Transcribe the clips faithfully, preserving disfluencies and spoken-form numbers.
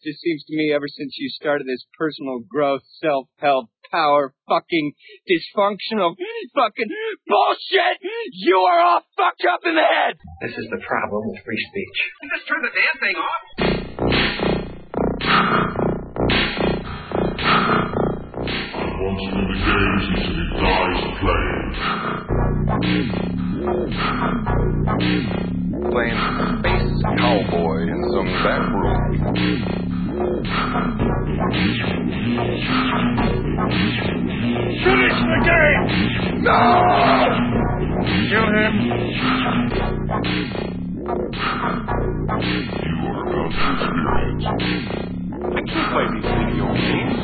just seems to me ever since you started this personal growth, self-help, power, fucking dysfunctional fucking bullshit, you are all fucked up in the head. This is the problem with free speech. Just turn the damn thing off. Once in the games, he said he dies playing. Playing space cowboy in some back room. Finish the game! No! Kill him! You are about to experience. I can't play these video games.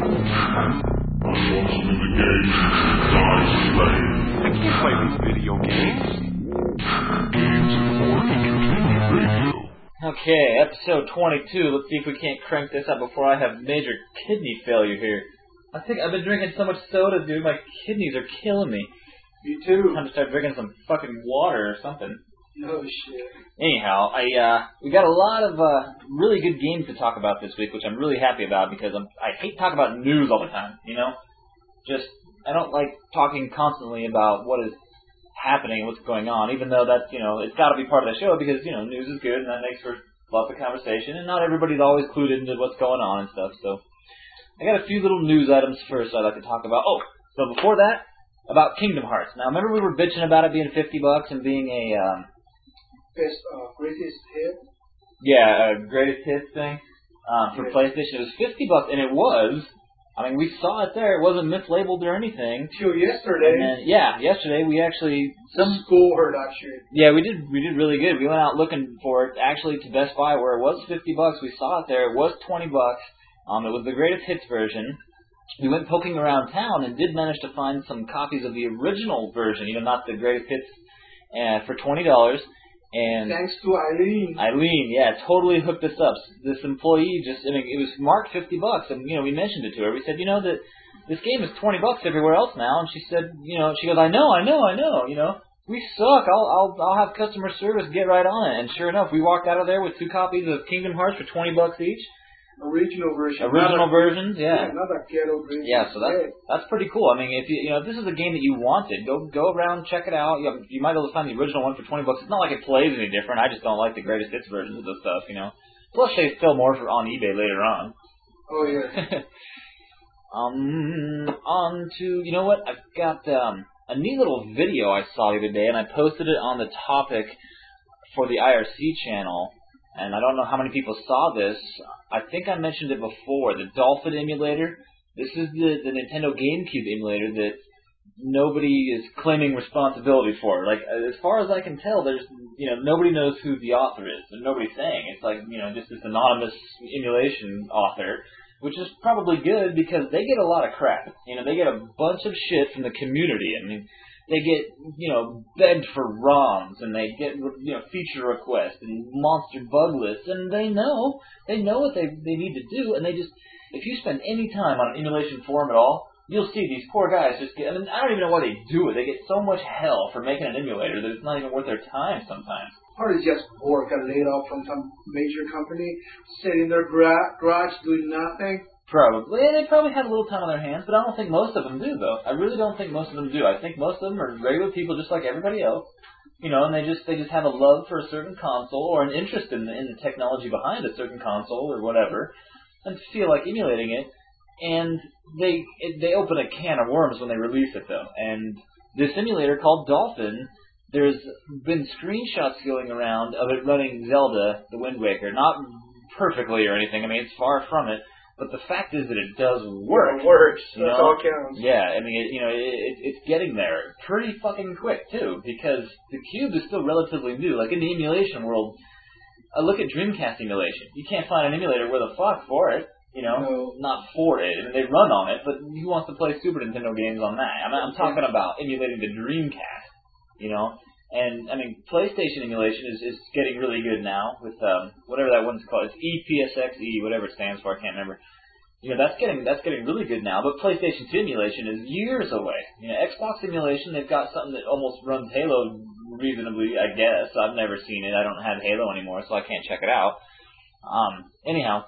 Once in the games, he said he dies playing. I can't play these video games. Games for Entertainment Radio. Okay, episode twenty-two. Let's see if we can't crank this up before I have major kidney failure here. I think I've been drinking so much soda, dude. My kidneys are killing me. Me too. Time to start drinking some fucking water or something. No shit. Anyhow, I uh, we got a lot of uh, really good games to talk about this week, which I'm really happy about because I'm, I hate talking about news all the time. You know, just I don't like talking constantly about what is happening, what's going on, even though that's, you know, it's got to be part of the show because, you know, news is good and that makes for lots of conversation, and not everybody's always clued into what's going on and stuff, so I got a few little news items first I'd like to talk about. Oh, so before that, about Kingdom Hearts. Now, remember we were bitching about it being fifty bucks and being a, um... Best, uh, greatest hit? Yeah, a greatest hits thing, um, for yeah. PlayStation. It was fifty bucks, and it was... I mean, we saw it there. It wasn't mislabeled or anything. Till yesterday. And then, yeah, yesterday we actually some scored actually. Yeah, we did. We did really good. We went out looking for it. Actually, to Best Buy, where it was fifty bucks, we saw it there. It was twenty bucks. Um, it was the greatest hits version. We went poking around town and did manage to find some copies of the original version. You know, not the greatest hits, uh, for twenty dollars. And thanks to Eileen. Eileen, yeah, totally hooked us up. This employee just, I mean, it was marked fifty bucks, and, you know, we mentioned it to her. We said, you know, that this game is twenty bucks everywhere else now, and she said, you know, she goes, I know, I know, I know, you know, we suck. I'll, I'll, I'll have customer service get right on it. And sure enough, we walked out of there with two copies of Kingdom Hearts for twenty bucks each. Original version. Original another, versions, yeah. yeah. Another ghetto version. Yeah, so that's that's pretty cool. I mean, if you you know if this is a game that you wanted, go go around, check it out. You, you might be able to find the original one for twenty bucks. It's not like it plays any different. I just don't like the greatest hits versions of the stuff, you know. Plus, they sell more for on eBay later on. Oh yeah. um, on to you know what? I've got um a neat little video I saw the other day, and I posted it on the topic for the I R C channel. And I don't know how many people saw this. I think I mentioned it before. The Dolphin emulator. This is the, the Nintendo GameCube emulator that nobody is claiming responsibility for. Like, as far as I can tell, there's, you know, nobody knows who the author is. There's nobody saying. It's like, you know, just this anonymous emulation author, which is probably good because they get a lot of crap. You know, they get a bunch of shit from the community. I mean, they get, you know, begged for ROMs, and they get, you know, feature requests and monster bug lists, and they know, they know what they they need to do, and they just, if you spend any time on an emulation forum at all, you'll see these poor guys just get, I mean, I don't even know why they do it. They get so much hell for making an emulator that it's not even worth their time sometimes. Or it's just bored, got laid off from some major company, sitting in their gra- garage doing nothing. Probably. They probably have a little time on their hands, but I don't think most of them do, though. I really don't think most of them do. I think most of them are regular people just like everybody else, you know, and they just they just have a love for a certain console or an interest in the, in the technology behind a certain console or whatever, and feel like emulating it, and they it, they open a can of worms when they release it, though. And this emulator called Dolphin, there's been screenshots going around of it running Zelda, the Wind Waker, not perfectly or anything. I mean, it's far from it. But the fact is that it does work. It works. You That's know? all counts. Yeah, I mean, it, you know, it, it, it's getting there pretty fucking quick too, because the Cube is still relatively new. Like in the emulation world, uh, look at Dreamcast emulation. You can't find an emulator with a fuck for it. You know, no. not for it. I mean, they run on it, but who wants to play Super Nintendo games on that? I mean, I'm talking about emulating the Dreamcast. You know. And, I mean, PlayStation emulation is, is getting really good now with um, whatever that one's called. It's E P S X E, whatever it stands for, I can't remember. You know, that's getting that's getting really good now, but PlayStation two emulation is years away. You know, Xbox emulation, they've got something that almost runs Halo reasonably, I guess. I've never seen it. I don't have Halo anymore, so I can't check it out. Um, anyhow,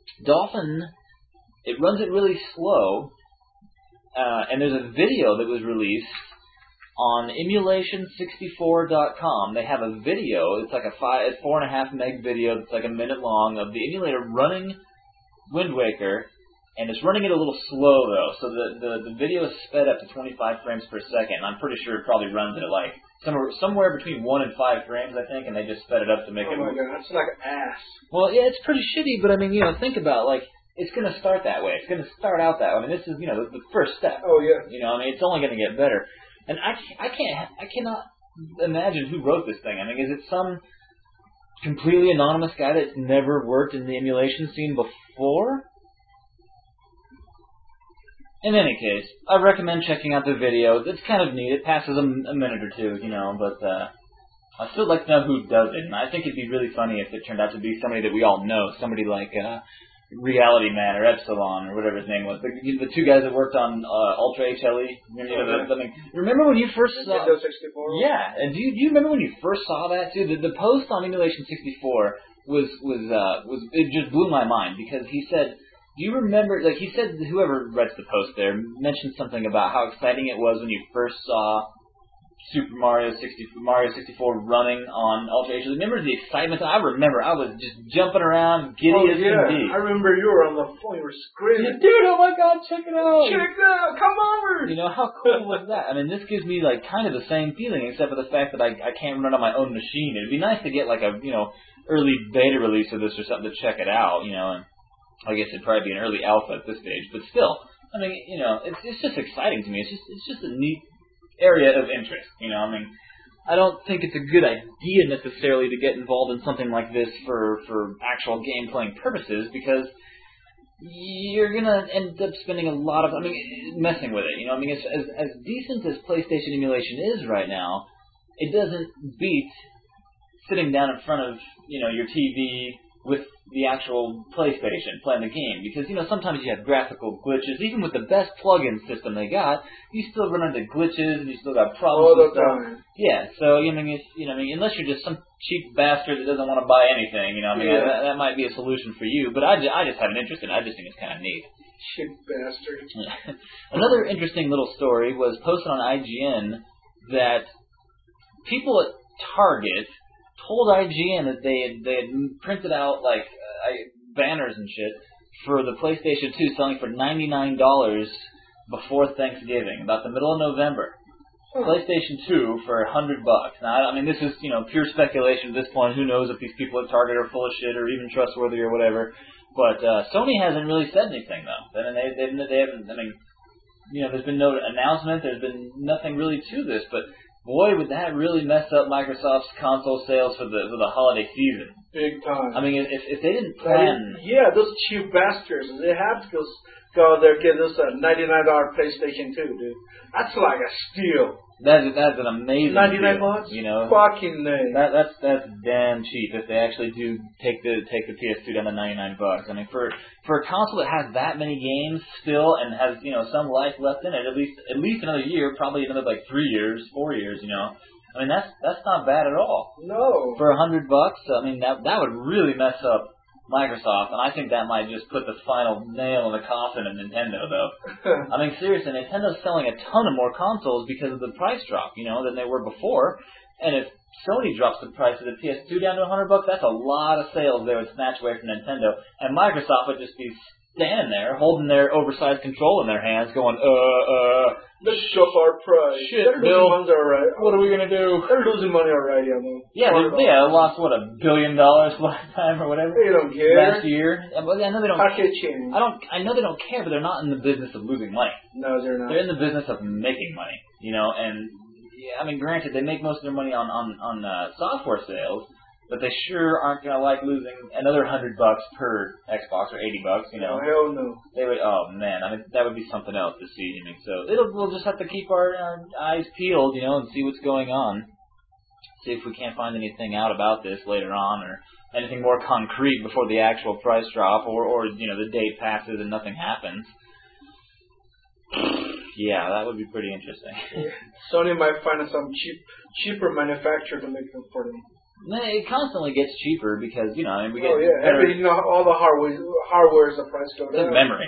Dolphin, it runs it really slow, uh, and there's a video that was released on emulation sixty-four dot com. They have a video. It's like a five, four and a half meg video. That's like a minute long of the emulator running Wind Waker, and it's running it a little slow though. So the the, the video is sped up to twenty-five frames per second. And I'm pretty sure it probably runs at like somewhere somewhere between one and five frames, I think, and they just sped it up to make oh it. Oh my god, that's like ass. Well, yeah, it's pretty shitty, but I mean, you know, think about like. It's going to start that way. It's going to start out that way. I mean, this is, you know, the, the first step. Oh, yeah. You know, I mean, it's only going to get better. And I, I can't, I cannot imagine who wrote this thing. I mean, is it some completely anonymous guy that's never worked in the emulation scene before? In any case, I recommend checking out the video. It's kind of neat. It passes a, a minute or two, you know, but uh, I'd still like to know who does it. And I think it'd be really funny if it turned out to be somebody that we all know, somebody like uh, Reality Man or Epsilon or whatever his name was. The, the two guys that worked on uh, Ultra H L E. You know, the, the, I mean, remember when you first saw... Nintendo sixty-four? Yeah, and do you, do you remember when you first saw that, too? The, the post on Emulation sixty-four was, was, uh, was, it just blew my mind because he said, do you remember, like he said, whoever read the post there mentioned something about how exciting it was when you first saw Super Mario sixty, Mario sixty-four running on Ultra H D. Remember the excitement? I remember I was just jumping around, giddy oh, as yeah. can be. I remember you were on the phone, you were screaming. Dude, oh my god, check it out! Check it out, come over! You know, how cool was that? I mean, this gives me like kind of the same feeling, except for the fact that I, I can't run it on my own machine. It'd be nice to get like a, you know, early beta release of this or something to check it out, you know, and I guess it'd probably be an early alpha at this stage, but still, I mean, you know, it's it's just exciting to me. It's just it's just a neat area of interest, you know, I mean, I don't think it's a good idea necessarily to get involved in something like this for, for actual game playing purposes because you're going to end up spending a lot of, I mean, messing with it. You know, I mean, as, as, as decent as PlayStation emulation is right now, it doesn't beat sitting down in front of, you know, your T V with the actual PlayStation playing the game because, you know, sometimes you have graphical glitches. Even with the best plug-in system they got, you still run into glitches and you still got problems all the with stuff. time. Yeah, so, you know, I mean, it's, you know, I mean, unless you're just some cheap bastard that doesn't want to buy anything, you know, I mean, yeah. that, that might be a solution for you, but I just, I just have an interest in it. I just think it's kind of neat. Cheap bastard. Another interesting little story was posted on I G N that people at Target told I G N that they had, they had printed out, like, uh, banners and shit for the PlayStation two selling for ninety-nine dollars before Thanksgiving, about the middle of November. Huh. PlayStation two for one hundred bucks. Now, I mean, this is, you know, pure speculation at this point. Who knows if these people at Target are full of shit or even trustworthy or whatever. But uh, Sony hasn't really said anything, though. I mean, they, they, they haven't, I mean, you know, there's been no announcement. There's been nothing really to this, but boy, would that really mess up Microsoft's console sales for the for the holiday season. Big time. I mean, if if they didn't plan... Yeah, those cheap bastards. They have to go, go there and get this uh, ninety-nine dollars PlayStation two, dude. That's like a steal. That's, that's an amazing ninety-nine deal, bucks? You know? Fucking name. That, that's that's damn cheap if they actually do take the take the P S two down to ninety-nine bucks. I mean, for for a console that has that many games still and has, you know, some life left in it, at least at least another year, probably another like three years, four years, you know. I mean, that's that's not bad at all. No. For a hundred bucks, I mean, that that would really mess up Microsoft, and I think that might just put the final nail in the coffin of Nintendo, though. I mean, seriously, Nintendo's selling a ton of more consoles because of the price drop, you know, than they were before. And if Sony drops the price of the P S two down to a hundred bucks, that's a lot of sales they would snatch away from Nintendo. And Microsoft would just be standing there, holding their oversized control in their hands, going, uh, uh, let's shop our price. Shit, They're Bill, losing money already. What are we going to do? They're losing money already, I mean. Yeah, they, yeah, they lost, what, a billion dollars last time or whatever? They don't care. Last year. I know they don't Packaging. I don't. I know they don't care, but they're not in the business of losing money. No, they're not. They're in the business of making money, you know, and, yeah, I mean, granted, they make most of their money on, on, on uh, software sales, but they sure aren't going to like losing another hundred bucks per Xbox or eighty bucks, you know. No, hell no. They would, oh man, I mean, that would be something else to see, I mean, so it'll, we'll just have to keep our, our eyes peeled, you know, and see what's going on. See if we can't find anything out about this later on, or anything more concrete before the actual price drop, or, or you know, the date passes and nothing happens. Yeah, that would be pretty interesting. Sony might find some cheap, cheaper manufacturer to make them for them. It constantly gets cheaper because, you know, I mean, we get oh, yeah. better... Every, you know, all the hardware, hardware is the price go down. The memory.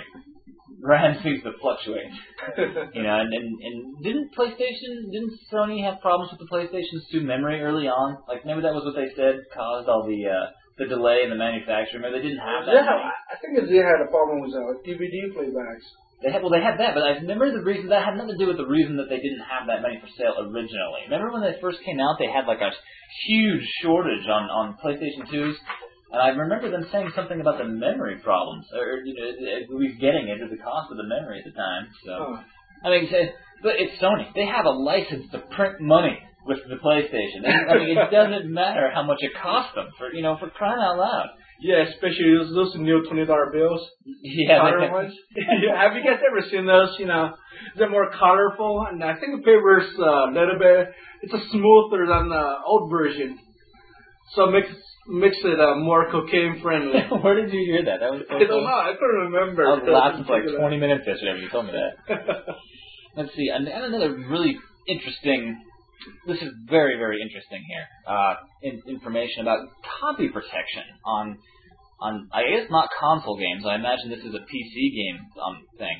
RAM seems to fluctuate. you know, and, and, and didn't PlayStation, didn't Sony have problems with the PlayStation two memory early on? Like, maybe that was what they said caused all the uh, the delay in the manufacture. Maybe they didn't have that. Yeah, I think they had a problem with uh, D V D playbacks. They had, well, they had that, but I remember the reason, that had nothing to do with the reason that they didn't have that many for sale originally. Remember when they first came out, they had like a huge shortage on, on PlayStation twos? And I remember them saying something about the memory problems, or, you know, at least getting it, or the cost of the memory at the time. So, huh. I mean, but it's Sony. They have a license to print money with the PlayStation. I mean, it doesn't matter how much it costs them, for, you know, for crying out loud. Yeah, especially those, those new twenty dollar bills. Yeah. Color ones. Have you guys ever seen those? You know, they're more colorful, and I think the paper's uh, a little bit, it's a smoother than the old version. So it makes, makes it uh, more cocaine friendly. Where did you hear that? That was so I don't know, I couldn't remember. I was laughing for like twenty minutes yesterday when you told me that. Let's see, and another really interesting, this is very, very interesting here, uh, in, information about copy protection on, on, I guess not console games, I imagine this is a P C game um, thing.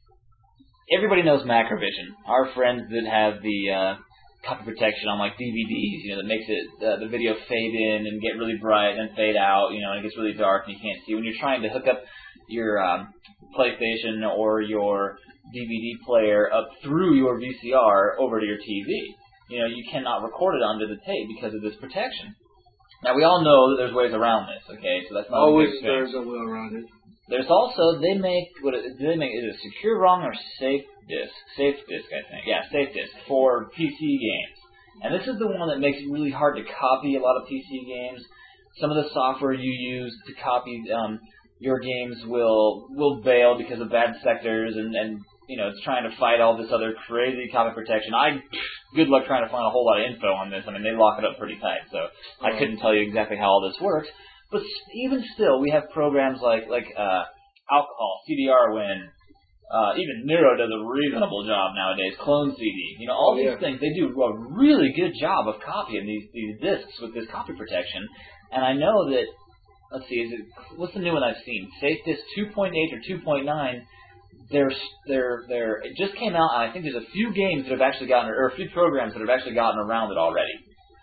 Everybody knows Macrovision, our friends that have the uh, copy protection on like D V Ds, you know, that makes it, uh, the video fade in and get really bright and then fade out, you know, and it gets really dark and you can't see. When you're trying to hook up your um, PlayStation or your D V D player up through your V C R over to your T V, you know, you cannot record it onto the tape because of this protection. Now, we all know that there's ways around this, okay? So that's not always a big thing. There's a way around it. There's also, they make, what do they make, is it Secure ROM or Safe Disk? Safe Disk, I think. Yeah, Safe Disk for P C games. And this is the one that makes it really hard to copy a lot of P C games. Some of the software you use to copy um, your games will will fail because of bad sectors, and, and you know, it's trying to fight all this other crazy copy protection. I, good luck trying to find a whole lot of info on this. I mean, they lock it up pretty tight, so I couldn't tell you exactly how all this works. But even still, we have programs like like uh, Alcohol, C D R Win, uh, even Nero does a reasonable job nowadays. Clone C D, you know, all oh, these yeah. things, they do a really good job of copying these these discs with this copy protection. And I know that, let's see, is it what's the new one I've seen? SafeDisk two point eight or two point nine. They're they're they're it just came out, and I think there's a few games that have actually gotten, or a few programs that have actually gotten around it already.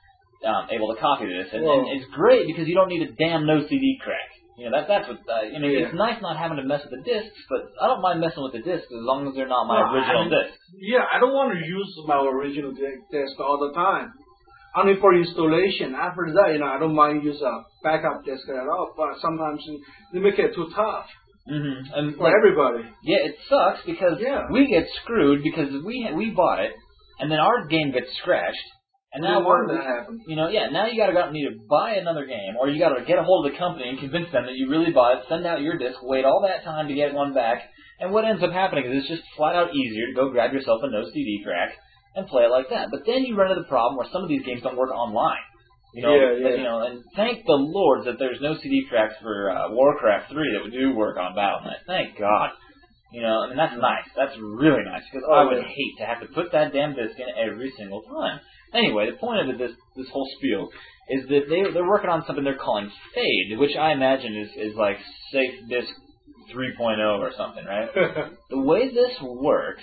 Um, able to copy this, and, and it's great because you don't need a damn no C D crack. You know that that's what uh, I mean. Yeah. It's nice not having to mess with the discs, but I don't mind messing with the discs as long as they're not my no, original I, discs. Yeah, I don't want to use my original disc all the time. Only for installation. After that, you know, I don't mind use a backup disc at all. But sometimes they make it too tough. Mm-hmm. And for like, everybody. Yeah, it sucks because yeah. we get screwed because we we bought it, and then our game gets scratched. And now we're, that happen. you know, yeah, now you got to go out and either buy another game, or you got to get a hold of the company and convince them that you really bought it, send out your disc, wait all that time to get one back, and what ends up happening is it's just flat out easier to go grab yourself a no C D crack and play it like that. But then you run into the problem where some of these games don't work online. You know, yeah, yeah. you know, and thank the Lord that there's no C D cracks for uh, Warcraft three that do work on Battle dot net. Thank God. You know, I mean, that's nice. That's really nice, because oh, I would yeah. hate to have to put that damn disc in every single time. Anyway, the point of this this whole spiel is that they, they're working on something they're calling Fade, which I imagine is, is like Safe Disk three point oh or something, right? The way this works,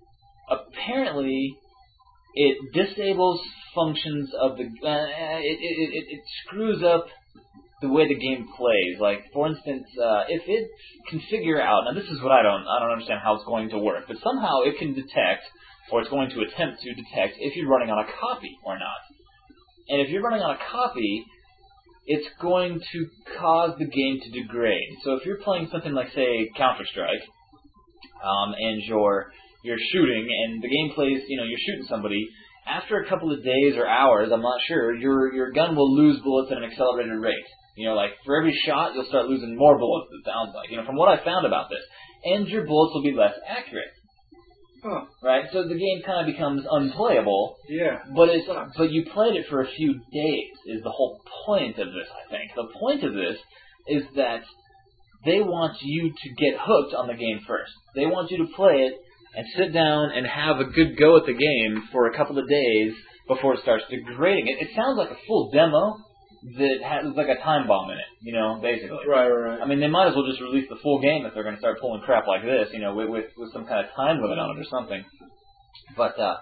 apparently, it disables functions of the... Uh, it, it, it, it screws up the way the game plays. Like, for instance, uh, if it can figure out, now this is what I don't, I don't understand how it's going to work, but somehow it can detect, or it's going to attempt to detect, if you're running on a copy or not. And if you're running on a copy, it's going to cause the game to degrade. So if you're playing something like, say, Counter-Strike, um, and you're, you're shooting, and the game plays, you know, you're shooting somebody, after a couple of days or hours, I'm not sure, your your gun will lose bullets at an accelerated rate. You know, like, for every shot, you'll start losing more bullets, it sounds like, you know, from what I found about this. And your bullets will be less accurate. Huh. Right? So the game kind of becomes unplayable. Yeah. But it's but you played it for a few days, is the whole point of this, I think. The point of this is that they want you to get hooked on the game first. They want you to play it and sit down and have a good go at the game for a couple of days before it starts degrading. It, it sounds like a full demo, that has like a time bomb in it, you know, basically. Right, right, right. I mean, they might as well just release the full game if they're going to start pulling crap like this, you know, with, with, with some kind of time limit on it or something. But, uh,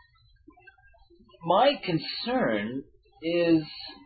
my concern is,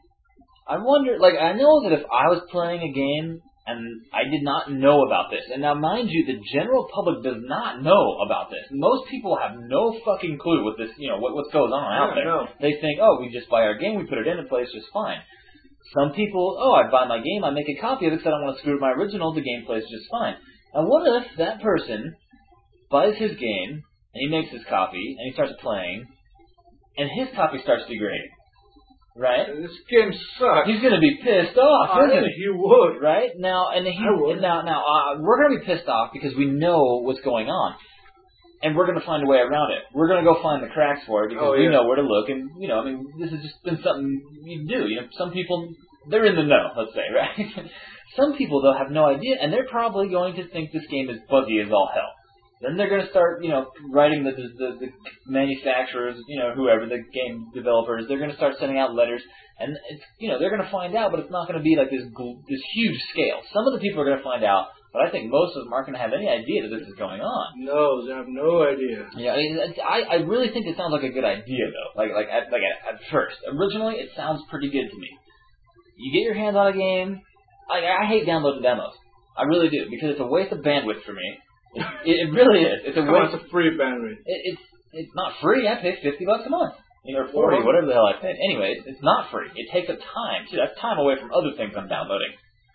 I wonder, like, I know that if I was playing a game and I did not know about this, and now mind you, the general public does not know about this. Most people have no fucking clue what this, you know, what what goes on out yeah, there. no. They think, oh, we just buy our game, we put it in and play, it's just fine. Some people, oh, I buy my game, I make a copy of it because I don't want to screw with my original, the game plays just fine. Now what if that person buys his game, and he makes his copy, and he starts playing, and his copy starts degrading? Right? This game sucks. He's gonna be pissed off, I isn't think he? he would. Right? Now, and he, I would. now, now, uh, we're gonna be pissed off because we know what's going on, and we're gonna find a way around it. We're gonna go find the cracks for it because Oh, we yeah. know where to look, and you know, I mean, this has just been something you do. You know, some people they're in the know, let's say, right? Some people though have no idea, and they're probably going to think this game is buggy as all hell. Then they're going to start, you know, writing the, the the manufacturers, you know, whoever, the game developers. They're going to start sending out letters, and it's, you know, they're going to find out, but it's not going to be like this this huge scale. Some of the people are going to find out, but I think most of them aren't going to have any idea that this is going on. No, they have no idea. Yeah, I mean, I I really think it sounds like a good idea though. Like like at, like at, at first, originally it sounds pretty good to me. You get your hands on a game. I I hate downloading demos. I really do because it's a waste of bandwidth for me. It, it really is. It's a Come on, waste. it's a free bandwidth. It, it's it's not free. I pay fifty bucks a month, you know, or forty, Well, whatever the hell I pay. Anyway, it's, it's not free. It takes up time. See, that's time away from other things I'm downloading,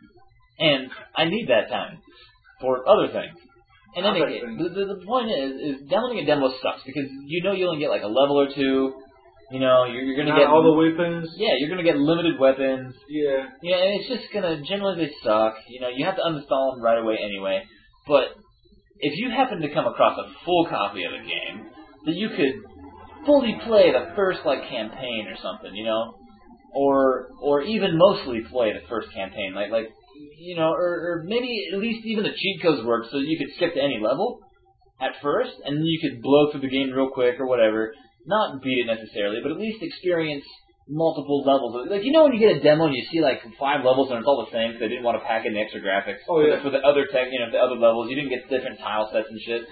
and I need that time for other things. And then Other it, things. the, the the point is, is downloading a demo sucks because you know you only get like a level or two. You know, you're, you're gonna Not get all the weapons. yeah, you're gonna get limited weapons. Yeah. Yeah, and it's just gonna generally they suck. You know, you have to uninstall them right away anyway. But if you happen to come across a full copy of a game that you could fully play the first like campaign or something, you know, or or even mostly play the first campaign, like like you know, or, or maybe at least even the cheat codes work so you could skip to any level at first, and then you could blow through the game real quick or whatever. Not beat it necessarily, but at least experience multiple levels. Like, you know when you get a demo and you see like five levels and it's all the same because they didn't want to pack in the extra graphics Oh, for, yeah. the, for the other tech, you know, the other levels. You didn't get different tile sets and shit.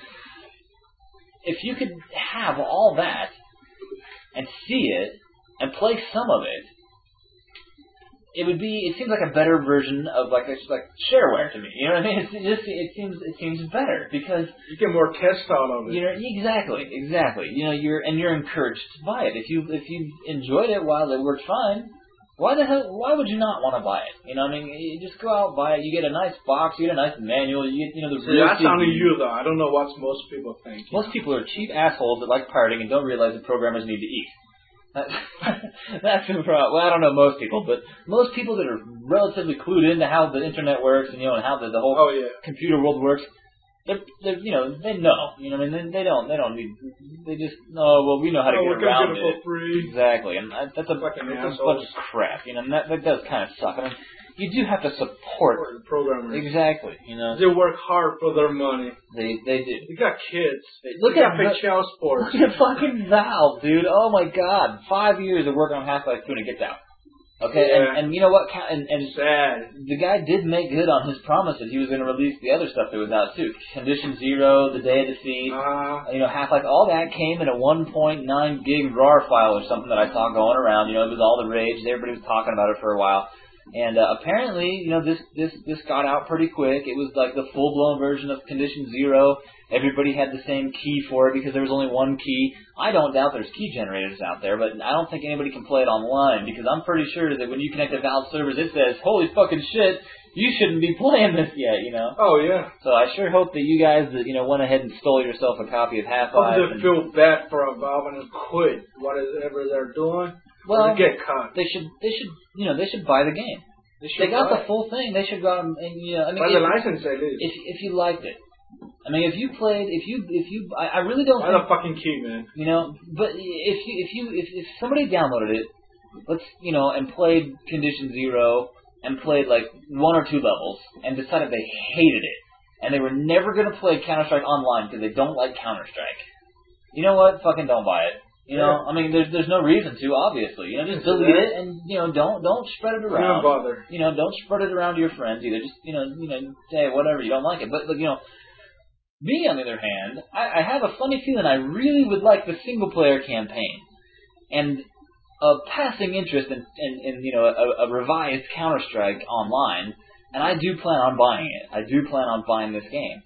If you could have all that and see it and play some of it, it would be. It seems like a better version of like a, like shareware to me. You know what I mean? It's just it seems it seems better because You get more test out of it. you know exactly exactly. You know you're and you're encouraged to buy it if you if you enjoyed it while it worked fine. Why the hell? Why would you not want to buy it? You know what I mean? You just go out buy it. You get a nice box. You get a nice manual. You get you know the See, real that's C D. only you though. I don't know what most people think. Most people are cheap assholes that like pirating and don't realize that programmers need to eat. That's, that's the problem. Well, I don't know most people, but most people that are relatively clued into how the internet works and you know and how the, the whole Oh yeah. computer world works, they're, they're you know they know. You know, what I mean, they, they don't they don't need. They just oh well, we know how to Oh, get we're gonna around get it. it for free. Exactly, and that, that's a, Fucking that's a assholes. bunch of crap. You know, and that that does kind of suck. I mean, you do have to support. For the programmers. Exactly, you know, They work hard for their money. they they do. They got kids. Look they at got the- big child sports. Look at fucking Valve, dude. Oh my god. Five years of working on Half-Life two and it gets out. Okay, Yeah. and, and you know what? Ca- And, and Sad. the guy did make good on his promise that he was going to release the other stuff that was out too. Condition Zero, The Day of Defeat, Uh, you know, Half-Life, all that came in a one point nine gig RAR file or something that I saw going around. You know, it was all the rage. Everybody was talking about it for a while. And uh, apparently, you know, this, this this got out pretty quick. It was like the full-blown version of Condition Zero. Everybody had the same key for it because there was only one key. I don't doubt there's key generators out there, but I don't think anybody can play it online because I'm pretty sure that when you connect to Valve servers, it says, holy fucking shit, you shouldn't be playing this yet, you know? oh yeah. So I sure hope that you guys that, you know, went ahead and stole yourself a copy of Half-Life. Hope and- they feel bad for Valve and quit whatever they're doing. Well, Or they get caught. they should, they should, you know, they should buy the game. They, should They got buy the full thing. They should go out and, and you know, I mean, Buy if, the license at least. if if you liked it, I mean, if you played, if you if you, I, I really don't Buy think, the fucking key, man. you know, but if you if you if, if somebody downloaded it, let's you know, and played Condition Zero and played like one or two levels and decided they hated it and they were never going to play Counter-Strike online because they don't like Counter-Strike. You know what? Fucking don't buy it. You know, I mean, there's there's no reason to, obviously. You know, just delete it and, you know, don't don't spread it around. Don't bother. You know, don't spread it around to your friends either. Just, you know, you know, say whatever, you don't like it. But, but you know, me, on the other hand, I, I have a funny feeling I really would like the single-player campaign. And a passing interest in, in, in you know, a, a revised Counter-Strike online, and I do plan on buying it. I do plan on buying this game.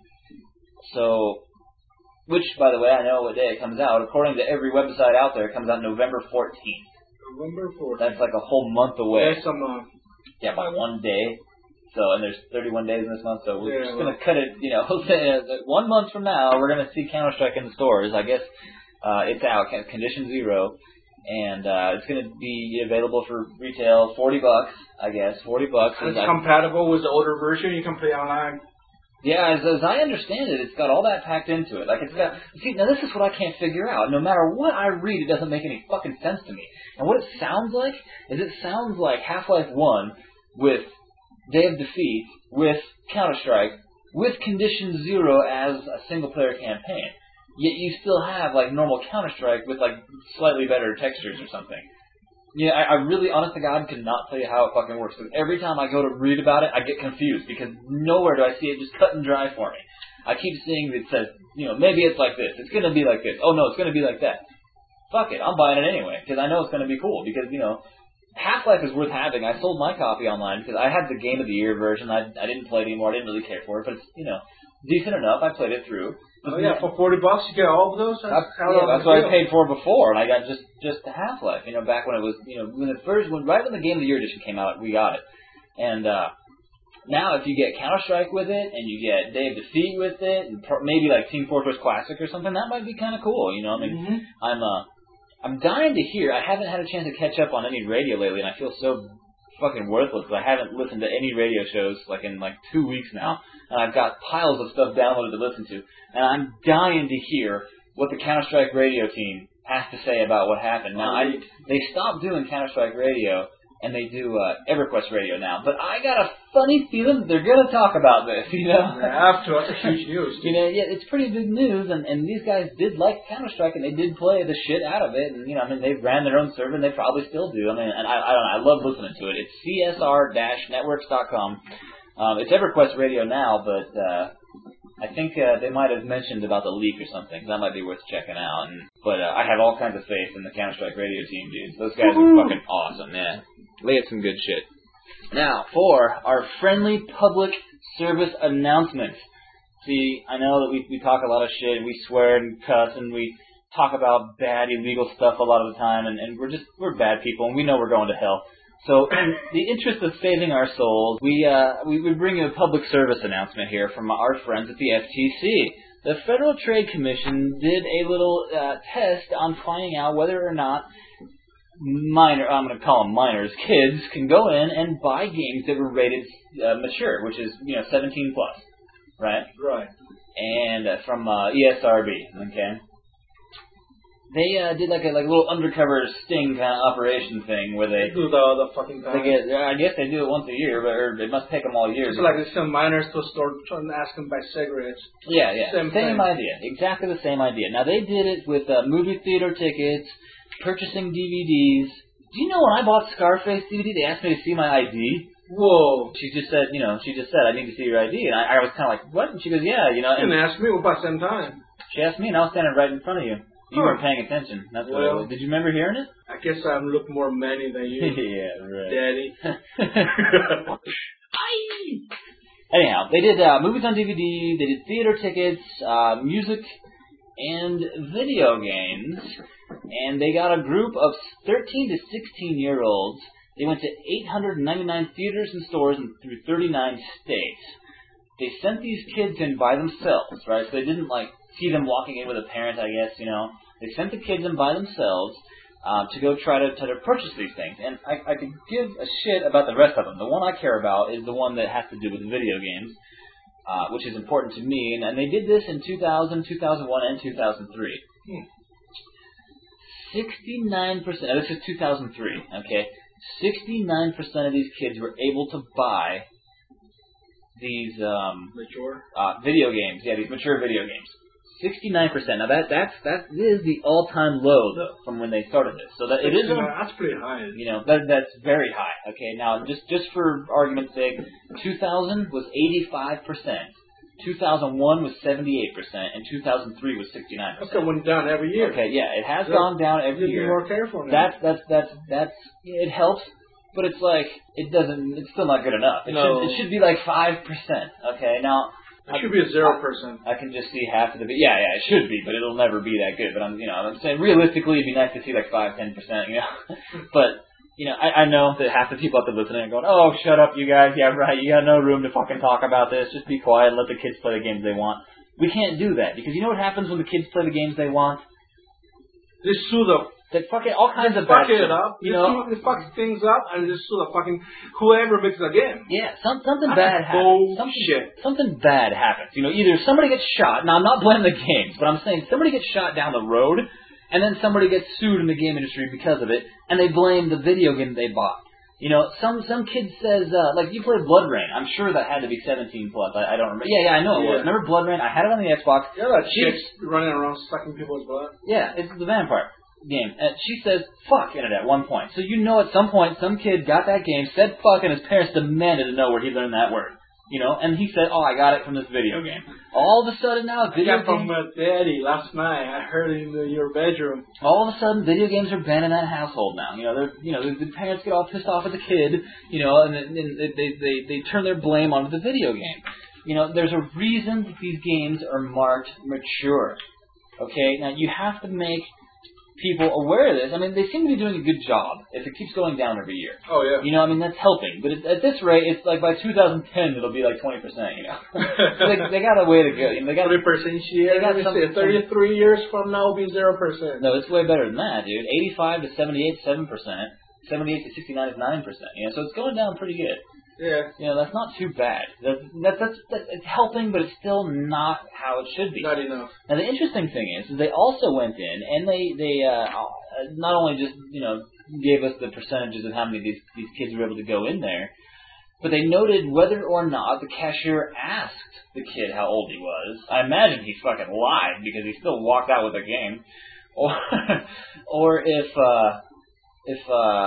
So... Which, by the way, I know what day it comes out. According to every website out there, it comes out November fourteenth. November fourteenth. That's like a whole month away. Yes, I'm, uh, yeah, by one day. So, and there's thirty-one days in this month, so we're yeah, just well. going to cut it, you know, one month from now, we're going to see Counter-Strike in the stores. I guess uh, it's out, Condition Zero, and uh, it's going to be available for retail, forty bucks, I guess, forty bucks. It's I, compatible with the older version. You can play online. Yeah, as, as I understand it, it's got all that packed into it. Like, it's got... See, now this is what I can't figure out. No matter what I read, it doesn't make any fucking sense to me. And what it sounds like is it sounds like Half-Life one with Day of Defeat, with Counter-Strike, with Condition Zero as a single-player campaign. Yet you still have, like, normal Counter-Strike with, like, slightly better textures or something. Yeah, I, I really, honest to God, cannot tell you how it fucking works. Because every time I go to read about it, I get confused. Because nowhere do I see it just cut and dry for me. I keep seeing it says, you know, maybe it's like this. It's going to be like this. Oh, no, it's going to be like that. Fuck it. I'm buying it anyway. Because I know it's going to be cool. Because, you know, Half-Life is worth having. I sold my copy online because I had the Game of the Year version. I, I didn't play it anymore. I didn't really care for it. But it's, you know, decent enough. I played it through. Oh yeah, for forty bucks you get all of those. That's, that's, how yeah, that's what I paid for before, and I got just just the Half-Life. You know, back when it was, you know, when it first, when right when the Game of the Year edition came out, we got it. And uh, now, if you get Counter-Strike with it, and you get Day of Defeat with it, and pro- maybe like Team Fortress Classic or something, that might be kind of cool. You know, I mean, mm-hmm. I'm uh, I'm dying to hear. I haven't had a chance to catch up on any radio lately, and I feel so fucking worthless because I haven't listened to any radio shows like in like two weeks now, and I've got piles of stuff downloaded to listen to, and I'm dying to hear what the Counter-Strike radio team has to say about what happened. Now, I, they stopped doing Counter-Strike radio, and they do uh, EverQuest radio now, but I got a funny feeling that they're going to talk about this, you know? They have to. That's a huge news. You know, yeah, it's pretty big news, and, and these guys did like Counter-Strike, and they did play the shit out of it, and, you know, I mean, they ran their own server, and they probably still do. I mean, and I, I don't know, I love listening to it. It's C S R networks dot com. Um, it's EverQuest radio now, but uh, I think uh, they might have mentioned about the leak or something. That might be worth checking out. And, but uh, I have all kinds of faith in the Counter-Strike radio team, dudes. Those guys are fucking awesome, man. They get some good shit. Now, for our friendly public service announcements. See, I know that we, we talk a lot of shit, and we swear and cuss, and we talk about bad, illegal stuff a lot of the time, and, and we're just, we're bad people, and we know we're going to hell. So, in the interest of saving our souls, we, uh, we, we bring you a public service announcement here from our friends at the F T C. The Federal Trade Commission did a little uh, test on finding out whether or not minor, I'm going to call them minors, kids, can go in and buy games that were rated uh, mature, which is, you know, seventeen plus, right? Right. And uh, from uh, E S R B, okay? They uh, did like a like a little undercover sting kind of operation thing where they, They do the, the fucking time. they get, I guess they do it once a year, but or it must take them all year. It's like they send minors to a store trying to ask them to buy cigarettes. Yeah, yeah, Same same, thing. idea, exactly the same idea. Now they did it with uh, movie theater tickets, purchasing D V Ds. Do you know when I bought Scarface D V D, they asked me to see my I D? Whoa. She just said, you know, she just said, I need to see your I D. And I, I was kind of like, what? And she goes, yeah, you know. You And didn't ask me about the same time. she asked me, and I was standing right in front of you. You Huh. weren't paying attention. That's what Well, it was. Did you remember hearing it? I guess I look more manly than you, Yeah, right. Daddy. Anyhow, they did uh, movies on D V D, they did theater tickets, uh, music, and video games. And they got a group of thirteen to sixteen-year-olds. They went to eight hundred ninety-nine theaters and stores in, through thirty-nine states. They sent these kids in by themselves, right? So they didn't, like, see them walking in with a parent, I guess, you know. They sent the kids in by themselves uh, to go try to, try to purchase these things. And I, I could give a shit about the rest of them. The one I care about is the one that has to do with video games, uh, which is important to me. And, and they did this in two thousand, two thousand one, and two thousand three. Hmm. sixty-nine percent, now this is two thousand three, okay? sixty-nine percent of these kids were able to buy these um, Mature. uh, video games. Yeah, these mature video games. sixty-nine percent. Now that that's that is the all-time low though from when they started this. So that it is. That's pretty high. You know that that's very high. Okay, now just just for argument's sake, two thousand was eighty-five percent. two thousand one was seventy-eight percent, and two thousand three was sixty-nine percent. That's went down every year. Okay, yeah, it has so gone down every be year. More careful now. That's that's that's that's it helps, but it's like it doesn't. It's still not good enough. It no. should it should be like five percent. Okay, now it should be a zero percent. I can just see half of the yeah yeah it should be, but it'll never be that good. But I'm you know I'm saying realistically it'd be nice to see like five ten percent. You know, but. You know, I, I know that half the people out there listening are going, oh, shut up, you guys. Yeah, right. You got no room to fucking talk about this. Just be quiet and let the kids play the games they want. We can't do that because you know what happens when the kids play the games they want? They sue them. They fucking all kinds they of bad fuck shit. it up. You they know, sue, they fuck things up and they sue the fucking whoever makes the game. Yeah, some, something That's bad happens. Bullshit. Something, something bad happens. You know, either somebody gets shot. Now, I'm not blaming the games, but I'm saying somebody gets shot down the road. And then somebody gets sued in the game industry because of it, and they blame the video game they bought. You know, some some kid says, uh, like, you played Blood Rain. I'm sure that had to be seventeen plus. I, I don't remember. Yeah, yeah, I know it yeah. was. Remember Blood Rain? I had it on the Xbox. Yeah, that chick's running around sucking people's blood. Yeah, it's the vampire game. And she says, fuck in it at one point. So you know at some point some kid got that game, said fuck, and his parents demanded to know where he learned that word. You know, and he said, oh, I got it from this video game. All of a sudden now, video I got games... from my daddy last night. I heard it in the, your bedroom. All of a sudden, video games are banned in that household now. You know, they're, you know, the, the parents get all pissed off at the kid, you know, and, and they, they, they, they turn their blame onto the video game. You know, there's a reason that these games are marked mature. Okay? Now, you have to make people aware of this. I mean, they seem to be doing a good job if it keeps going down every year. Oh, yeah. You know, I mean, that's helping. But it, at this rate, it's like by two thousand ten, it'll be like twenty percent, you know. So they, they got a way to go. You know, they got twenty percent each year. They got Let some, me say, thirty-three years from now will be zero percent. No, it's way better than that, dude. eighty-five to seventy-eight, seven percent. seventy-eight to sixty-nine is nine percent. You know, so it's going down pretty good. Yeah. You know, that's not too bad. That's, that's, that's, that's, it's helping, but it's still not how it should be. Not enough. Now, the interesting thing is, is they also went in, and they, they uh, not only just, you know, gave us the percentages of how many of these, these kids were able to go in there, but they noted whether or not the cashier asked the kid how old he was. I imagine he fucking lied, because he still walked out with a game. Or, or if, uh, if,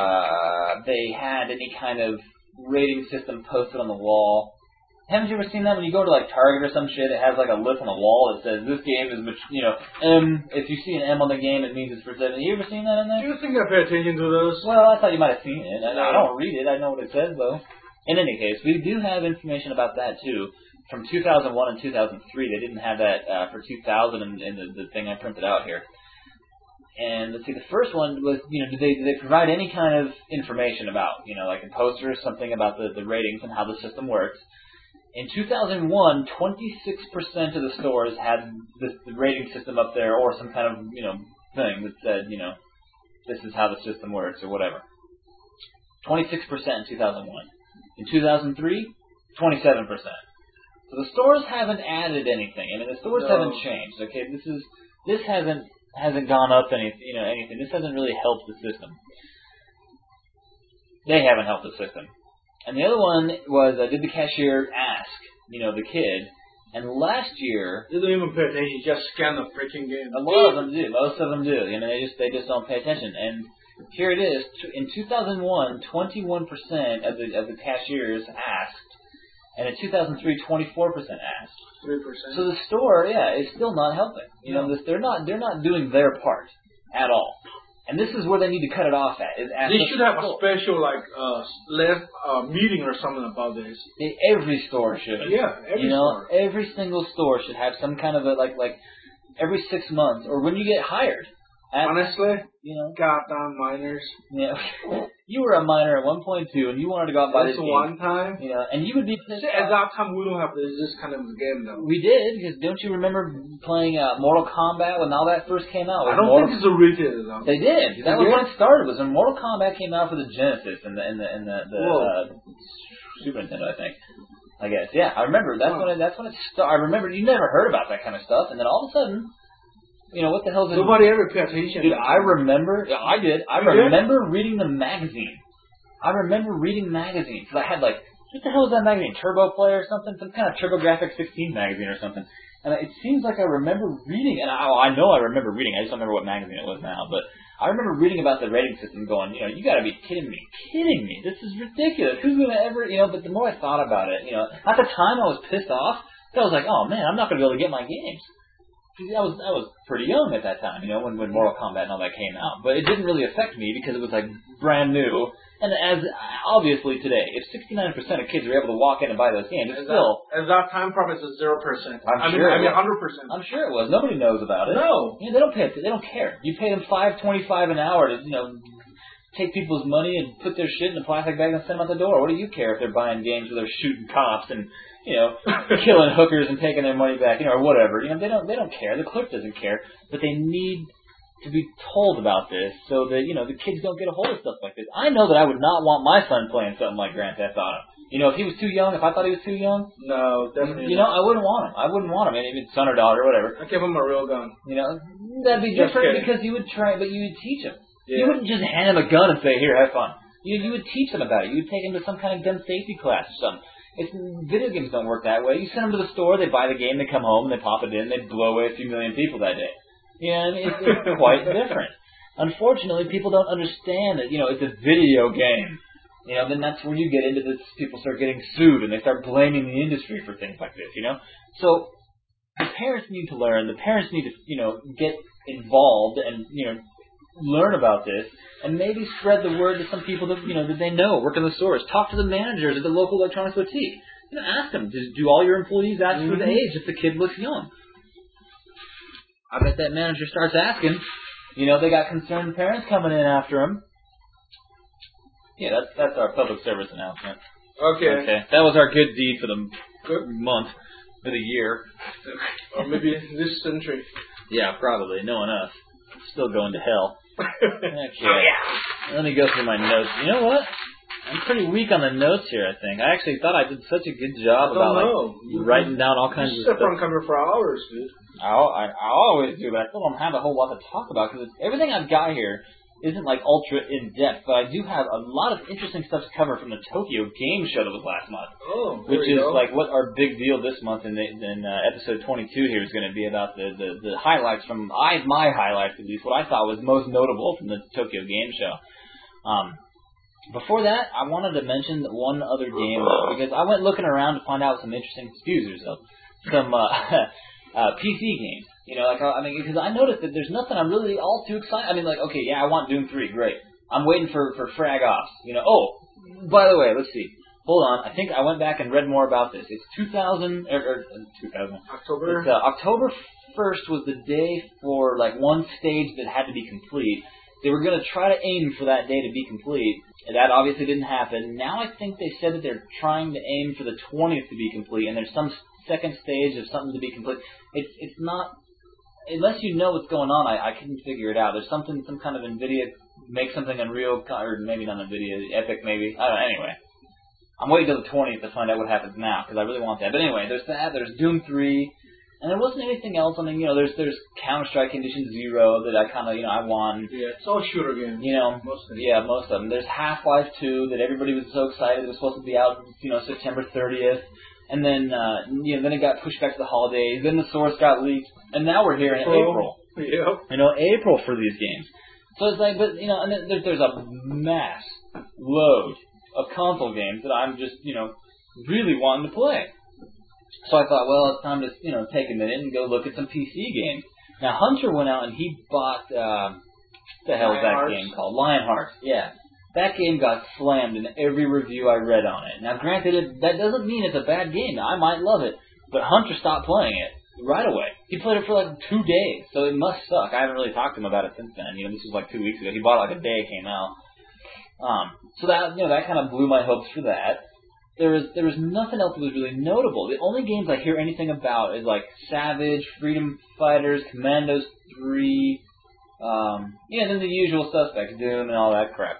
uh, they had any kind of rating system posted on the wall. Haven't you ever seen that when you go to like Target or some shit? It has like a list on the wall that says this game is, you know, M. If you see an M on the game, it means it's for seven. You ever seen that in there? Do you think I pay attention to those? Well, I thought you might have seen it. I, I don't read it. I know what it says though. In any case, we do have information about that too. From two thousand one and two thousand three, they didn't have that uh, for two thousand in, in the, the thing I printed out here. And let's see, the first one was, you know, did they, did they provide any kind of information about, you know, like a poster or something about the, the ratings and how the system works? In two thousand one, twenty-six percent of the stores had this, the rating system up there or some kind of, you know, thing that said, you know, this is how the system works or whatever. twenty-six percent in two thousand one. In two thousand three, twenty-seven percent. So the stores haven't added anything. I mean, the stores No. haven't changed, okay? This is, this hasn't, hasn't gone up any, you know, anything. This hasn't really helped the system. They haven't helped the system. And the other one was, uh, did the cashier ask, you know, the kid? And last year, They don't even pay attention. Just scan the freaking game. a lot of them do. Most of them do. You know, they just they just don't pay attention. And here it is. In two thousand one, twenty-one percent of the of the cashiers asked, and in two thousand three, twenty-four percent asked. Three percent. So the store, yeah, is still not helping. You know, this, they're not they're not doing their part at all. And this is where they need to cut it off at. Is at They the should have a store. special like uh, left uh, meeting or something about this. They- Every store should. Yeah, every you know, store. every single store should have some kind of a like like every six months or when you get hired. At, Honestly, you know, goddamn minors. yeah, you were a minor at one point two, and you wanted to go out and buy This this one game. time. You know, and you would be pissed See, at off. that time we don't have this, this kind of game though. We did, because don't you remember playing uh, Mortal Kombat when all that first came out? I don't Mortal think it's a retail though. They did. That was They when did? it started. Was when Mortal Kombat came out for the Genesis and the and the and the, the uh, Super Nintendo, I think. I guess. Yeah, I remember. That's Huh. when it, that's when it started. I remember you never heard about that kind of stuff, and then all of a sudden, you know, what the hell is it? Nobody ever paid attention. Dude, I remember. I did. I You did? remember reading the magazine. I remember reading magazines. I had like what the hell is that magazine? Turbo Play or something? Some kind of TurboGrafx sixteen magazine or something. And it seems like I remember reading, and I, I know I remember reading, I just don't remember what magazine it was now, but I remember reading about the rating system going, you know, you gotta be kidding me, kidding me, this is ridiculous, who's gonna ever, you know, but the more I thought about it, you know, at the time I was pissed off, I was like, oh man, I'm not gonna be able to get my games. I was I was pretty young at that time, you know, when, when Mortal Kombat and all that came out, but it didn't really affect me because it was like brand new. And as obviously today, if sixty-nine percent of kids are able to walk in and buy those games, it's as still that, as that time promise is zero percent. I'm I mean, sure I mean, it was. hundred percent. I'm sure it was. Nobody knows about it. No, you know, they don't pay. They don't care. You pay them five twenty-five an hour to, you know, take people's money and put their shit in a plastic bag and send them out the door. What do you care if they're buying games where they're shooting cops and, you know, killing hookers and taking their money back, you know, or whatever. You know, they don't. They don't care. The clerk doesn't care, but they need to be told about this so that, you know, the kids don't get a hold of stuff like this. I know that I would not want my son playing something like Grand Theft Auto. You know, if he was too young, if I thought he was too young, no, definitely. You know, I wouldn't want him. I wouldn't want him. Even son or daughter, whatever. I'd give him a real gun. You know, that'd be Just different kidding. because you would try, but you would teach him. Yeah. You wouldn't just hand him a gun and say, "Here, have fun." You you would teach them about it. You would take him to some kind of gun safety class or something. It's, video games don't work that way. You send them to the store, they buy the game, they come home, and they pop it in, they blow away a few million people that day. Yeah, and it's, it's quite different. Unfortunately, people don't understand that, you know, it's a video game. You know, then that's when you get into this, people start getting sued, and they start blaming the industry for things like this, you know? So, the parents need to learn, the parents need to, you know, get involved and, you know, learn about this, and maybe spread the word to some people that, you know, that they know, work in the stores. Talk to the managers at the local electronics boutique. You know, ask them, do, do all your employees ask mm-hmm. for the age if the kid looks young? I bet that manager starts asking. You know, they got concerned parents coming in after them. Yeah, that's that's our public service announcement. Okay. Okay. That was our good deed for the Good. month, for the year. Or maybe this century. Yeah, probably. Knowing us. Still going to hell. Okay. Oh, yeah. Let me go through my notes. You know what? I'm pretty weak on the notes here, I think. I actually thought I did such a good job I don't about know. like writing down all kinds you of sit stuff. on cover for hours, dude. I, I, I always do, but I still don't have a whole lot to talk about because everything I've got here isn't like ultra in depth, but I do have a lot of interesting stuff to cover from the Tokyo Game Show that was last month. Oh, which is go. like what our big deal this month, and then uh, episode twenty-two here is going to be about the, the the highlights from I my highlights at least what I thought was most notable from the Tokyo Game Show. Um, before that, I wanted to mention one other game because I went looking around to find out some interesting, excuse yourself, some uh, uh, P C games. You know, like I mean, because I noticed that there's nothing I'm really all too excited. I mean, like, okay, yeah, I want Doom three, great. I'm waiting for for Frag Ops. You know, oh, by the way, let's see. Hold on, I think I went back and read more about this. It's two thousand, or, or two thousand. October. It's, uh, October first was the day for like one stage that had to be complete. They were going to try to aim for that day to be complete. And that obviously didn't happen. Now I think they said that they're trying to aim for the twentieth to be complete, and there's some second stage of something to be complete. It's it's not. Unless you know what's going on, I, I couldn't figure it out. There's something, some kind of NVIDIA, make something Unreal, or maybe not NVIDIA, Epic maybe. I don't know, anyway. I'm waiting till the twentieth to find out what happens now, because I really want that. But anyway, there's that, there's Doom three, and there wasn't anything else. I mean, you know, there's there's Counter-Strike Condition Zero that I kind of, you know, I want. Yeah, it's all shooter games. You know, most of them. Yeah, most of them. There's Half-Life two that everybody was so excited it was supposed to be out, you know, September thirtieth. And then, uh, you know, then it got pushed back to the holidays. Then the source got leaked, and now we're here in April. Yep. You know, April for these games. So it's like, but you know, and then there's, there's a mass load of console games that I'm just, you know, really wanting to play. So I thought, well, it's time to, you know, take a minute and go look at some P C games. Now Hunter went out and he bought, uh, what the hell is that Lionhearts. game called? Lionhearts. Yeah. That game got slammed in every review I read on it. Now, granted, it, that doesn't mean it's a bad game. I might love it. But Hunter stopped playing it right away. He played it for like two days, so it must suck. I haven't really talked to him about it since then. You know, this was like two weeks ago. He bought it like a day it came out. Um, so that, you know, that kind of blew my hopes for that. There was there was nothing else that was really notable. The only games I hear anything about is like Savage, Freedom Fighters, Commandos three, um, yeah, then the usual suspects, Doom and all that crap.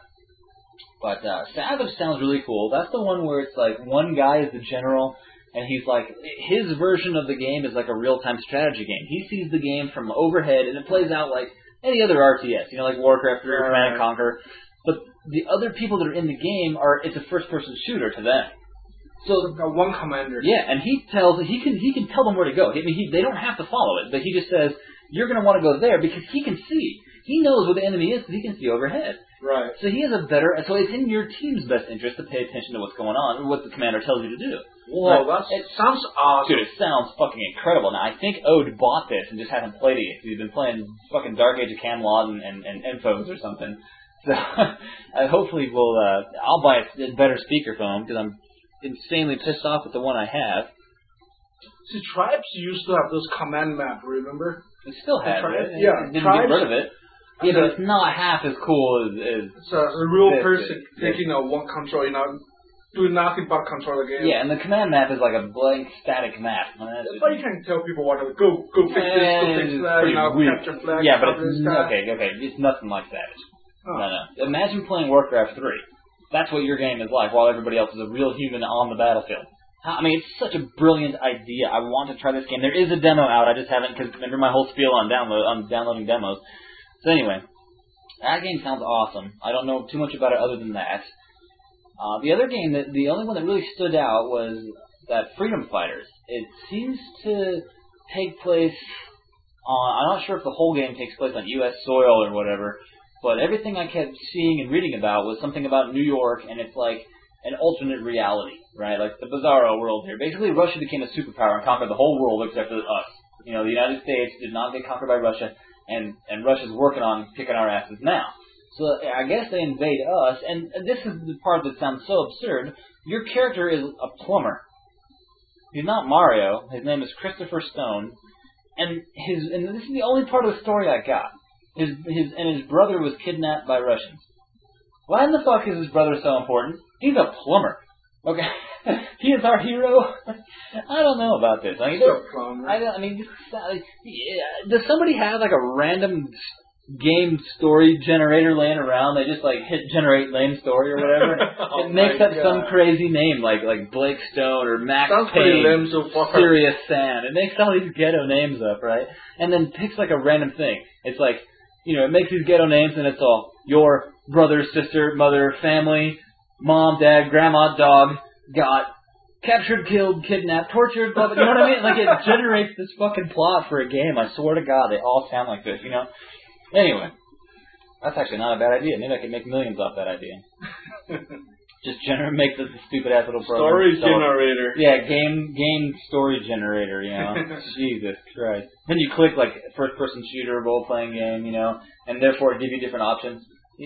But uh, Savage sounds really cool. That's the one where it's like one guy is the general, and he's like, his version of the game is like a real-time strategy game. He sees the game from overhead, and it plays out like any other R T S, you know, like Warcraft three or Command and Conquer. But the other people that are in the game are, it's a first-person shooter to them. So They've got one commander. yeah, and he tells he can he can tell them where to go. I mean, he, they don't have to follow it, but he just says you're going to want to go there because he can see. He knows what the enemy is because he can see overhead. Right. So he has a better. So it's in your team's best interest to pay attention to what's going on, or what the commander tells you to do. Whoa, Right. that It- sounds awesome. Dude, it sounds fucking incredible. Now, I think Ode bought this and just hasn't played it yet. He's been playing fucking Dark Age of Camelot and, and, and Infos or something. So, uh, hopefully we'll, uh, I'll buy a better speakerphone because I'm insanely pissed off with the one I have. See, Tribes used to have those command map, remember? It still has Tribes? it. Yeah, It didn't Tribes- get rid of it. Yeah, but it's not half as cool as... as It's a, a real this person is. taking a one control, you know, doing nothing but control the game. yeah, and the command map is like a blank, static map. Well, that's But you can tell people what to go, go fix this, go fix it's that, pretty you know, weak. capture flag, Yeah, but cover it's... this guy. Okay, okay, it's nothing like that. Oh. No, no. Imagine playing Warcraft three. That's what your game is like, while everybody else is a real human on the battlefield. I mean, it's such a brilliant idea. I want to try this game. There is a demo out. I just haven't, because remember my whole spiel on download on downloading demos. So anyway, that game sounds awesome. I don't know too much about it other than that. Uh, the other game, that the only one that really stood out was that Freedom Fighters. It seems to take place on, I'm not sure if the whole game takes place on U S soil or whatever, but everything I kept seeing and reading about was something about New York, and it's like an alternate reality, right? Like the Bizarro world here. Basically, Russia became a superpower and conquered the whole world except for us. You know, the United States did not get conquered by Russia, and, and Russia's working on kicking our asses now. So I guess they invade us, and this is the part that sounds so absurd. Your character is a plumber. He's not Mario. His name is Christopher Stone, and his and this is the only part of the story I got. His his and his brother was kidnapped by Russians. Why in the fuck is his brother so important? He's a plumber. Okay, he is our hero. I don't know about this. I mean, Still plumber. I, don't- I mean, just, uh, yeah, does somebody have like a random game story generator laying around? They just like hit generate lame story or whatever. Oh It makes my up some God. crazy name like like Blake Stone or Max Sounds pretty Payne, lame so far. Serious Sam. It makes all these ghetto names up, right? And then picks like a random thing. It's like, you know, it makes these ghetto names and it's all your brother, sister, mother, family, mom, dad, grandma, dog, got captured, killed, kidnapped, tortured, blah, blah, you know what I mean? Like, it generates this fucking plot for a game. I swear to God, they all sound like this, you know? Anyway, that's actually not a bad idea. Maybe I could make millions off that idea. Just gener- make this stupid-ass little program. Story So- generator. Yeah, game game story generator, you know. Jesus Christ. Then you click, like, first-person shooter, role-playing game, you know, and therefore give you different options.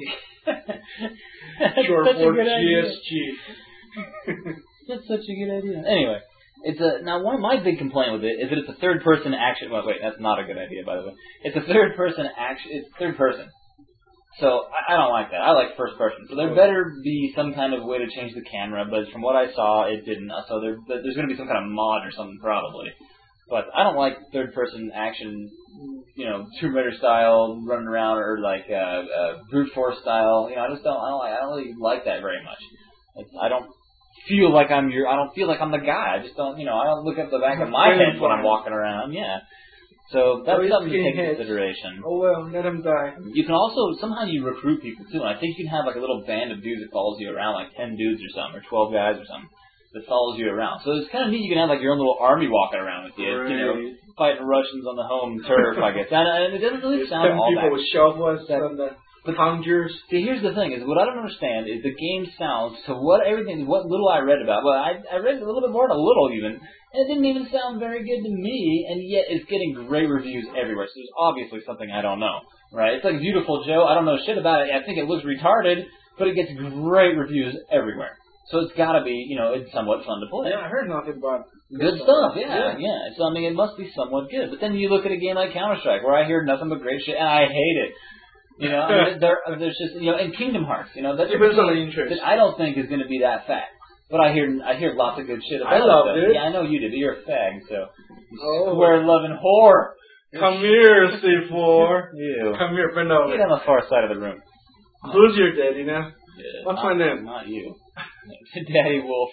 Short Such a for good G idea. S G. That's such a good idea. Anyway, it's a now one of my big complaint with it is that it's a third person action. Well, wait, that's not a good idea, by the way. It's a third person action. It's third person. So I, I don't like that. I like first person. So there better be some kind of way to change the camera. But from what I saw, it didn't. So there, there's going to be some kind of mod or something probably. But I don't like third person action. You know, Tomb Raider style running around, or like uh, uh, brute force style. You know, I just don't. I don't. Like, I don't really like that very much. It's, I don't feel like I'm your. I don't feel like I'm the guy. I just don't. You know, I don't look up the back of my head when I'm walking around. Yeah. So that's Oh, he's something to getting take into hit. consideration. Oh well, let him die. You can also somehow you recruit people too, and I think you can have like a little band of dudes that follows you around, like ten dudes or something, or twelve guys or something that follows you around. So it's kind of neat. You can have like your own little army walking around with you, you know, Right. fighting Russians on the home turf, I guess. And, and it doesn't really There's sound ten all people that. with shovels that- and the conjures. See, here's the thing: is what I don't understand is the game sounds to what everything, what little I read about. Well, I I read a little bit more than a little even, and it didn't even sound very good to me. And yet it's getting great reviews everywhere. So there's obviously something I don't know, right? It's like Beautiful Joe. I don't know shit about it. I think it looks retarded, but it gets great reviews everywhere. So it's got to be, you know, it's somewhat fun to play. Yeah, I heard nothing about Good stuff, yeah, yeah. So I mean, it must be somewhat good. But then you look at a game like Counter Strike, where I hear nothing but great shit, and I hate it. You know, I mean, there, there's just, you know, and Kingdom Hearts, you know, that's a Depends on the game interest. that I don't think is going to be that fat. But I hear, I hear lots of good shit about I loved it. it. Yeah, I know you did. But you're a fag, so Oh. square loving whore. Come here, C four. You. Come here, bend over. Get on the far side of the room. Who's your daddy now? Yeah, What's not, my name? Not you. Daddy Wolf.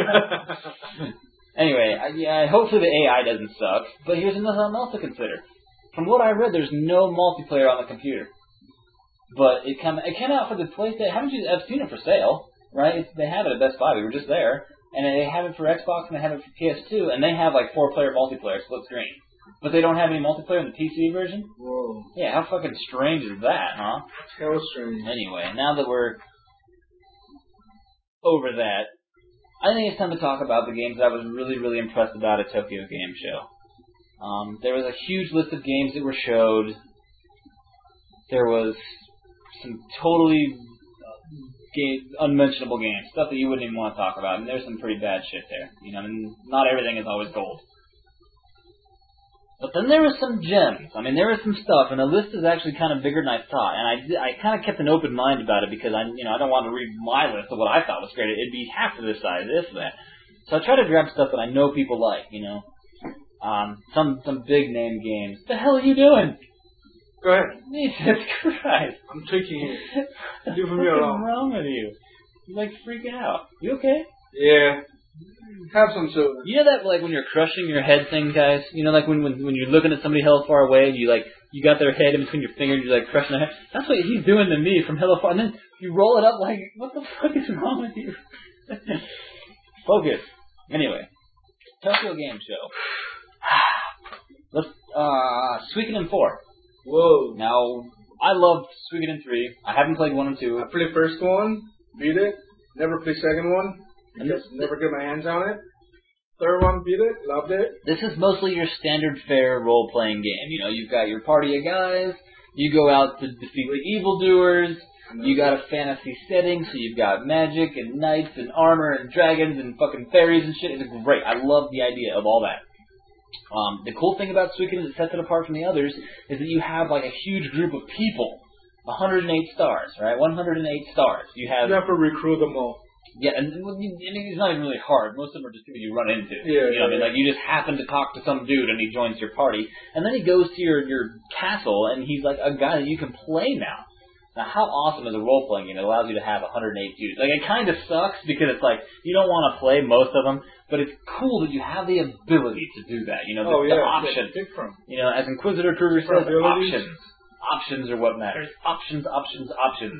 Anyway, I, yeah, hopefully the A I doesn't suck. But here's another something else to consider. From what I read, there's no multiplayer on the computer. But it come it came out for the PlayStation. Haven't you? I've seen it for sale, right? It's, they have it at Best Buy. We were just there. And they have it for Xbox and they have it for P S two, and they have like four-player multiplayer split screen. But they don't have any multiplayer in the P C version? Whoa. Yeah, how fucking strange is that, huh? Hell strange. Anyway, now that we're over that, I think it's time to talk about the games that I was really, really impressed about at Tokyo Game Show. Um, there was a huge list of games that were showed. There was some totally game, unmentionable games, stuff that you wouldn't even want to talk about, and there's some pretty bad shit there. You know, and not everything is always gold. But then there was some gems. I mean, there was some stuff, and the list is actually kind of bigger than I thought. And I, I kind of kept an open mind about it because I, you know, I don't want to read my list of what I thought was great. It'd be half of this size, this, that. So I try to grab stuff that I know people like. You know, um, some some big name games. What the hell are you doing? Go ahead. Jesus Christ! I'm taking it. Leave me What's alone. wrong with you? You're like freaking out. You okay? Yeah. Have some soda. You know that, like, when you're crushing your head thing, guys? You know, like, when when, when you're looking at somebody hella far away, and you, like, you got their head in between your fingers, you're, like, crushing their head? That's what he's doing to me from hella far. And then you roll it up like, what the fuck is wrong with you? Focus. Anyway. Tokyo Game Show. Let's, uh, Suikoden four. Whoa. Now, I loved Suikoden three. I haven't played one and two. I played first one, beat it, never played second one. And Just never get my hands on it. Third one, beat it, loved it. This is mostly your standard fare role-playing game. You know, you've got your party of guys, you go out to defeat the evildoers, you got a fantasy setting, so you've got magic and knights and armor and dragons and fucking fairies and shit. It's great. I love the idea of all that. Um, the cool thing about Suikoden that sets it apart from the others is that you have like a huge group of people. one hundred eight stars, right? one hundred eight stars. You have... You have to recruit them all. Yeah, and I mean, it's not even really hard. Most of them are just people you run into. Yeah, you know, yeah, what I mean, like you just happen to talk to some dude and he joins your party, and then he goes to your your castle and he's like a guy that you can play now. Now, how awesome is a role playing game that allows you to have one hundred eight dudes? Like, it kind of sucks because it's like you don't want to play most of them, but it's cool that you have the ability to do that. You know, the, oh, yeah, the option. Pick from. You know, as Inquisitor Kruger says, Abilities. options. Options are what matters. Options, options, options.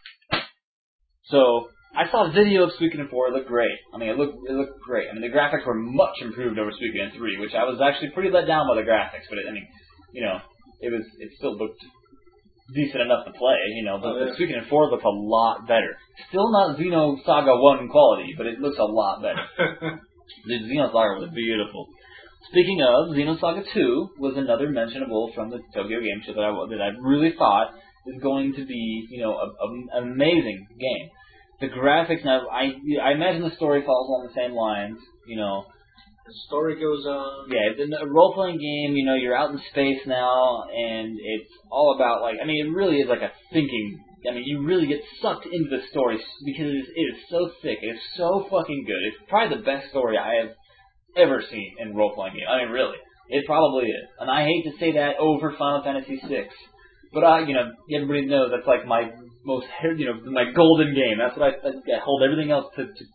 So. I saw a video of Suikoden four. It looked great. I mean, it looked it looked great. I mean, the graphics were much improved over Suikoden three, which I was actually pretty let down by the graphics. But it, I mean, you know, it was it still looked decent enough to play. You know, but, oh, yeah. but Suikoden four looks a lot better. Still not Xenosaga one quality, but it looks a lot better. The Xenosaga was beautiful. Speaking of, Xenosaga two was another mentionable from the Tokyo Game Show that I that I really thought is going to be, you know, a, a, an amazing game. The graphics, now, I I imagine the story falls along the same lines, you know. The story goes on. Yeah, it's a role-playing game, you know, you're out in space now, and it's all about, like, I mean, it really is like a thinking, I mean, you really get sucked into the story because it is, it is so thick, it is so fucking good. It's probably the best story I have ever seen in role-playing game. I mean, really. It probably is. And I hate to say that over Final Fantasy six, but I, you know, everybody knows that's like my most, you know, my golden game. That's what I, I hold everything else to, to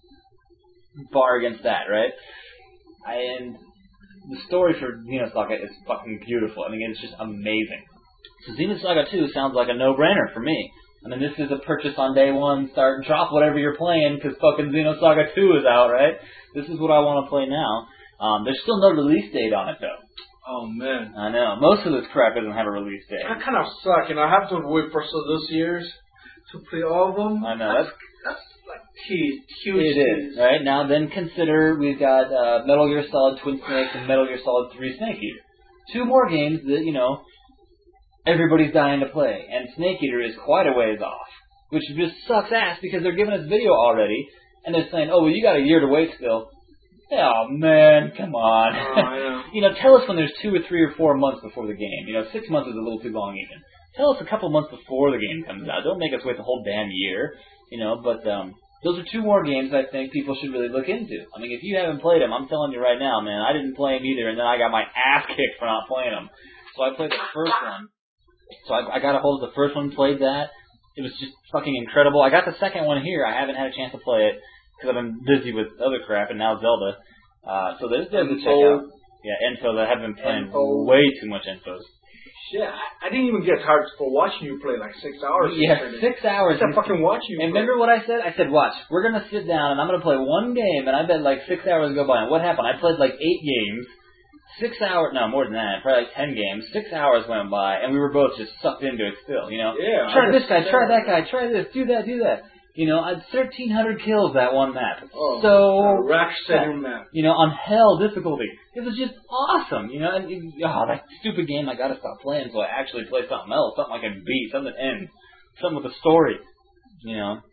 bar against that, right? I, and the story for Xenosaga is fucking beautiful. I mean, it's just amazing. So Xenosaga two sounds like a no-brainer for me. I mean, this is a purchase on day one, start and drop whatever you're playing, because fucking Xenosaga two is out, right? This is what I want to play now. Um, there's still no release date on it, though. Oh, man. I know. Most of this crap doesn't have a release date. That kind of sucks, you know. I have to wait for so those years to play all of them. I know. That's, That's, that's like huge, huge. it is, right? Now, then consider we've got uh, Metal Gear Solid Twin Snakes and Metal Gear Solid three Snake Eater. Two more games that, you know, everybody's dying to play. And Snake Eater is quite a ways off, which just sucks ass because they're giving us video already, and they're saying, oh, well, you got a year to wait still. Oh, man, come on. Oh, I know. You know, tell us when there's two or three or four months before the game. You know, six months is a little too long even. Tell us a couple months before the game comes out. Don't make us wait the whole damn year. You know, but um, those are two more games I think people should really look into. I mean, if you haven't played them, I'm telling you right now, man, I didn't play them either, and then I got my ass kicked for not playing them. So I played the first one. So I, I got a hold of the first one, played that. It was just fucking incredible. I got the second one here. I haven't had a chance to play it because I've been busy with other crap and now Zelda. Uh, so there's there to check out. Yeah, Info. I have been playing Info. way too much Infos. Shit, I, I didn't even get tired for watching you play like six hours. Yeah, six hours. I fucking watching you. And play. remember what I said? I said, watch, we're going to sit down and I'm going to play one game, and I bet like six hours go by. And what happened? I played like eight games, six hours, no, more than that, probably like ten games, six hours went by, and we were both just sucked into it still, you know? Yeah. Try this guy, try that guy, try this, do that, do that. You know, I had thirteen hundred kills that one map. Oh, so, rash setting map. You know, on hell difficulty. It was just awesome, you know. And, oh, that stupid game, I gotta stop playing so I actually play something else, something I can beat, something that ends, something with a story, you know.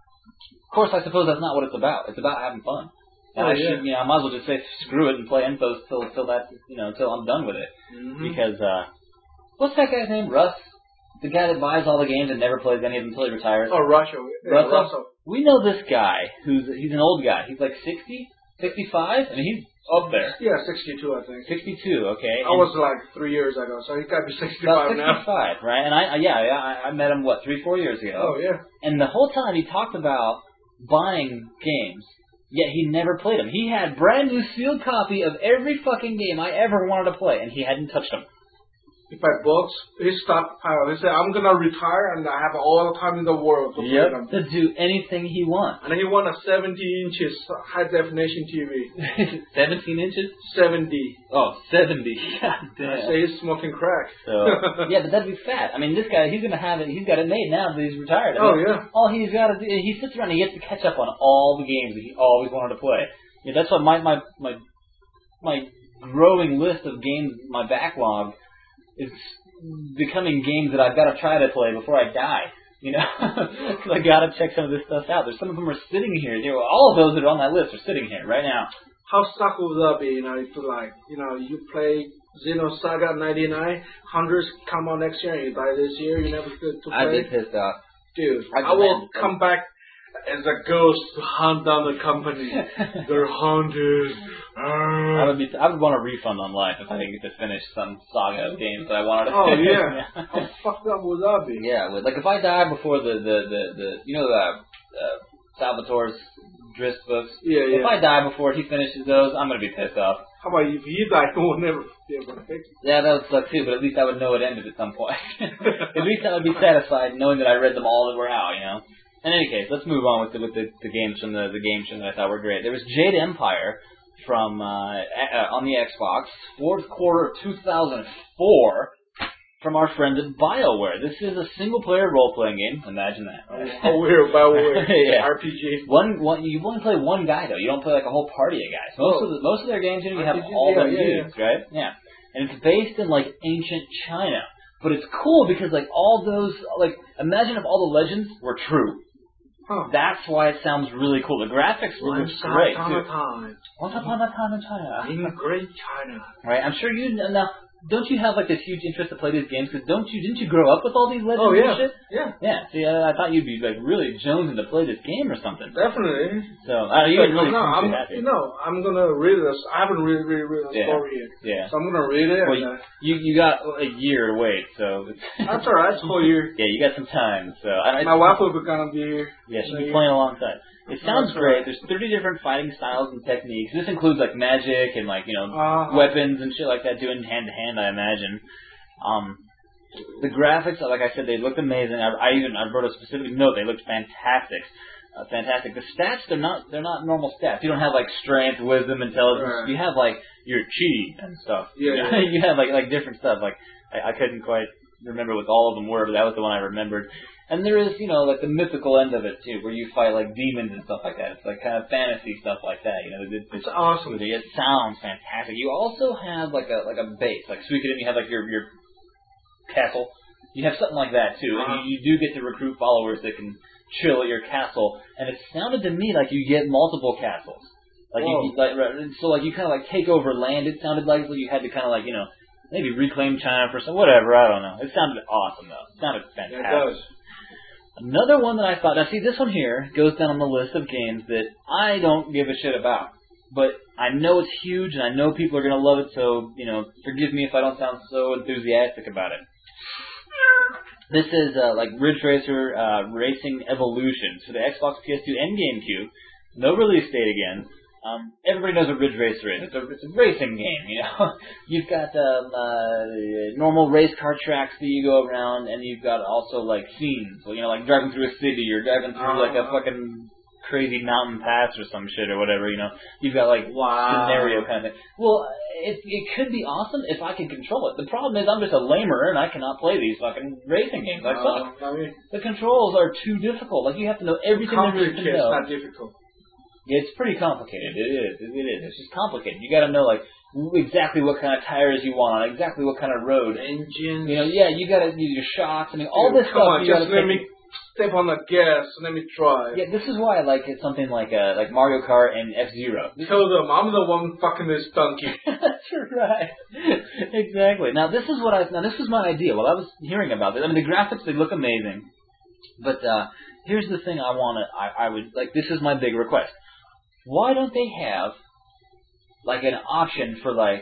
Of course, I suppose that's not what it's about. It's about having fun. And oh, I yeah. should, you know, I might as well just say screw it and play Infos till till that, you know, till I'm done with it. Mm-hmm. Because uh, what's that guy's name? Russ, the guy that buys all the games and never plays any of them until he retires. Oh, Russell. Yeah, Russell. Russell. We know this guy who's he's an old guy. He's like sixty, sixty-five. I mean, he's up there. Yeah, sixty-two, I think. sixty-two. Okay. I was like three years ago, so he got to be about sixty-five now. sixty-five, right? And I, yeah, yeah, I, I met him what three, four years ago. Oh yeah. And the whole time he talked about buying games, yet he never played them. He had brand new sealed copy of every fucking game I ever wanted to play, and he hadn't touched them. He buy books. He stockpile. He said, "I'm gonna retire and I have all the time in the world to play Yep. them." To do anything he wants. And he won a seventy inches high definition T V. seventeen inches? seventy. Oh, seventy. God damn. I say he's smoking crack. So yeah, but that'd be fat. I mean, this guy, he's gonna have it. He's got it made now that he's retired. I Oh mean, yeah. All he's got to do, he sits around and he gets to catch up on all the games that he always wanted to play. Yeah, that's what my my my my growing list of games, my backlog, is becoming games that I've got to try to play before I die. You know, because I got to check some of this stuff out. There's some of them are sitting here. You know, all of those that are on that list are sitting here right now. How stuck would that be? You know, to like, you know, you play Xenosaga ninety-nine, hundreds come out next year, and you die this year. You never get to play. I'd be pissed off. Dude, I I will demand- come back as a ghost to hunt down the company. They're haunted. I would be. I would want a refund on life if I didn't get to finish some saga of games that I wanted to Oh finish. yeah. How fucked up would that be? Yeah, with, like if I die before the the the, the you know the uh, Salvatore's Drizzt books. Yeah, yeah. If I die before he finishes those, I'm gonna be pissed off. How about if you die, you will never be able to fix it. Yeah, that would suck too, but at least I would know it ended at some point. At least I would be satisfied knowing that I read them all that were out, you know. In any case, let's move on with the with the, the games from the the game show that I thought were great. There was Jade Empire from uh, uh, on the Xbox, fourth quarter of two thousand four, from our friends at BioWare. This is a single-player role-playing game. Imagine that. How weird, BioWare. Yeah. R P G. One, one, you only play one guy though. You don't play like a whole party of guys. Most Oh. of the, most of their games, you know, you have R P G, all yeah, them yeah, dudes, right? Yeah. And it's based in like ancient China, but it's cool because like all those, like imagine if all the legends were true. Huh. That's why it sounds really cool. The graphics were Once great upon a too. time, Once upon a time in China. in great China. Right? I'm sure you now. Don't you have like this huge interest to play these games? Because don't you? Didn't you grow up with all these legends Oh yeah, and shit? yeah, Yeah. See, I, I thought you'd be like really jonesing to play this game or something. definitely. So uh, you didn't really no, seem I'm, too happy. no, I'm gonna read this. I haven't read, read, read the Yeah. story yet, Yeah. so I'm gonna read it. Well, and, uh, you you got a year to wait, so it's that's alright. It's a whole year. yeah, you got some time. So I, My wife will be gonna be here. yeah, she'll be in a playing year. alongside. It sounds That's great. right. There's thirty different fighting styles and techniques. This includes like magic and like you know Uh-huh. weapons and shit like that, doing hand to hand. I imagine. Um, the graphics, like I said, they looked amazing. I, I even I wrote a specific note. They looked fantastic. Uh, fantastic. The stats, they're not they're not normal stats. You don't have like strength, wisdom, intelligence. Right. You have like your chi and stuff. Yeah, you, know? yeah. You have like like different stuff. Like I, I couldn't quite remember what all of them were, but that was the one I remembered. And there is, you know, like the mythical end of it too, where you fight like demons and stuff like that. It's like kind of fantasy stuff like that. You know, it, It's awesome. It sounds fantastic. You also have like a like a base, like Suikoden. You have like your your castle. You have something like that too, Uh-huh. and you, you do get to recruit followers that can chill at your castle. And it sounded to me like you get multiple castles. Like you, Whoa. like so, like you kind of like take over land. It sounded like so you had to kind of like you know maybe reclaim China for some whatever. I don't know. It sounded awesome though. It sounded fantastic. Yeah, it does. Another one that I thought, now see, this one here goes down on the list of games that I don't give a shit about. But I know it's huge, and I know people are going to love it, so, you know, forgive me if I don't sound so enthusiastic about it. This is, uh, like, Ridge Racer uh, Racing Evolution for the Xbox, P S two, and GameCube. No release date again. Um, everybody knows what Ridge Racer is. It's a, it's a racing game, you know. You've got um, uh, normal race car tracks that you go around, and you've got also like scenes, you know, like driving through a city or driving through like a fucking crazy mountain pass or some shit or whatever, you know. You've got like wow. scenario kind of thing. Well, it it could be awesome if I could control it. The problem is I'm just a lamer and I cannot play these fucking racing games. I suck. Uh, I mean, the controls are too difficult. Like you have to know everything there is to know. It's not difficult. Yeah, it's pretty complicated. It is. It is. It's just complicated. You got to know like exactly what kind of tires you want, exactly what kind of road. Engines. You know, yeah, you got to do your shots. I mean, all Dude, this come stuff. on, you just gotta let take me step on the gas and let me drive. Yeah, this is why I like it, something like uh, like Mario Kart and F-Zero. Tell them I'm the one fucking this donkey. That's right. Exactly. Now this is what I now this was my idea. Well, I was hearing about this. I mean, the graphics, they look amazing, but uh, here's the thing. I want to. I, I would like. This is my big request. Why don't they have like an option for like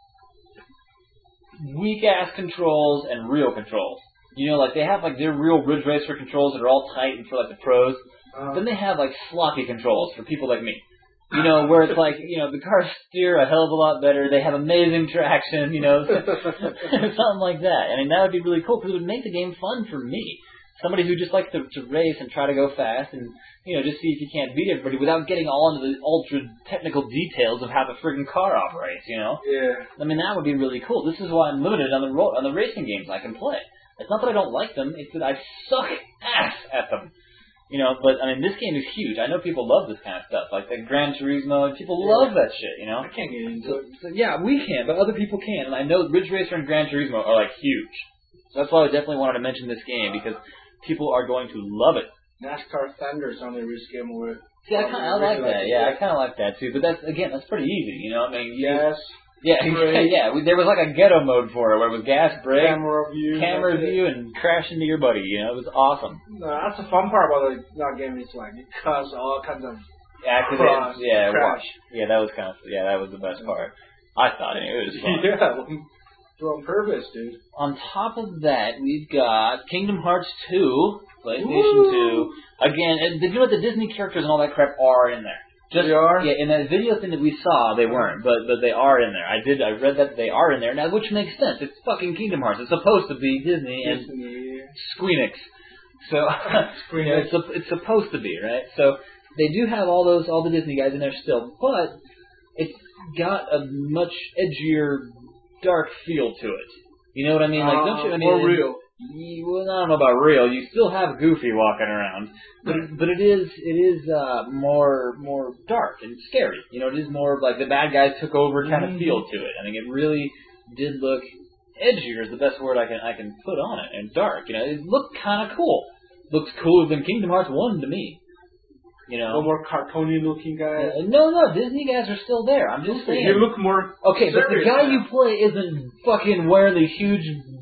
weak ass controls and real controls? You know, like they have like their real Ridge Racer controls that are all tight and for like the pros. Uh, then they have like sloppy controls for people like me. You know, where it's like, you know, the cars steer a hell of a lot better. They have amazing traction, you know, something like that. I mean, that would be really cool because it would make the game fun for me. Somebody who just likes to, to race and try to go fast and, you know, just see if you can't beat everybody without getting all into the ultra technical details of how the friggin' car operates, you know? Yeah. I mean, that would be really cool. This is why I'm limited on the ro- on the racing games I can play. It's not that I don't like them, it's that I suck ass at them. You know, but, I mean, this game is huge. I know people love this kind of stuff, like the Gran Turismo. People yeah. love that shit, you know? I can't get into so, it. So, yeah, we can, but other people can. And I know Ridge Racer and Gran Turismo are, like, huge. So that's why I definitely wanted to mention this game, because people are going to love it. NASCAR Thunder's on the risk game with. See, I kind of like that. Yeah, I kind of like that too. But that's again, that's pretty easy. You know, I mean, yes. Yeah, yeah. We, there was like a ghetto mode for it, where it was gas, brake, camera view, camera view, and crash into your buddy. You know, it was awesome. No, that's the fun part about the that game. Is like it caused all kinds of accidents. Yeah, crash. yeah, that was kind of yeah, that was the best part. I thought it, it was fun. Yeah. On purpose, dude. On top of that, we've got Kingdom Hearts two, PlayStation Woo! two. Again, and did you know what the Disney characters and all that crap are in there? Just, they are? Yeah, in that video thing that we saw, they weren't, but but they are in there. I did, I read that they are in there now, which makes sense. It's fucking Kingdom Hearts. It's supposed to be Disney and Disney. Squeenix. So you know, it's it's supposed to be, right? So they do have all those all the Disney guys in there still, but it's got a much edgier, dark feel to it. You know what I mean? Like, don't you? I mean, more real. You, well, I don't know about real. You still have Goofy walking around, but but it is it is uh, more more dark and scary. You know, it is more like the bad guys took over kind of feel to it. I mean, it really did look edgier is the best word I can I can put on it, and dark. You know, it looked kind of cool. Looks cooler than Kingdom Hearts one to me. You know, no more cartoony looking guys. Uh, no, no, Disney guys are still there. I'm just saying. You look more okay, but the guy now. you play isn't fucking wearing the huge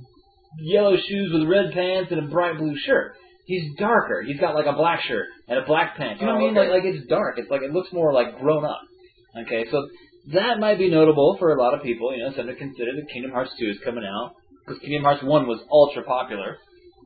yellow shoes with red pants and a bright blue shirt. He's darker. He's got like a black shirt and a black pants. You know what I mean? Okay. Like, like it's dark. It's like it looks more like grown up. Okay, so that might be notable for a lot of people. You know, something to consider that Kingdom Hearts two is coming out because Kingdom Hearts one was ultra popular.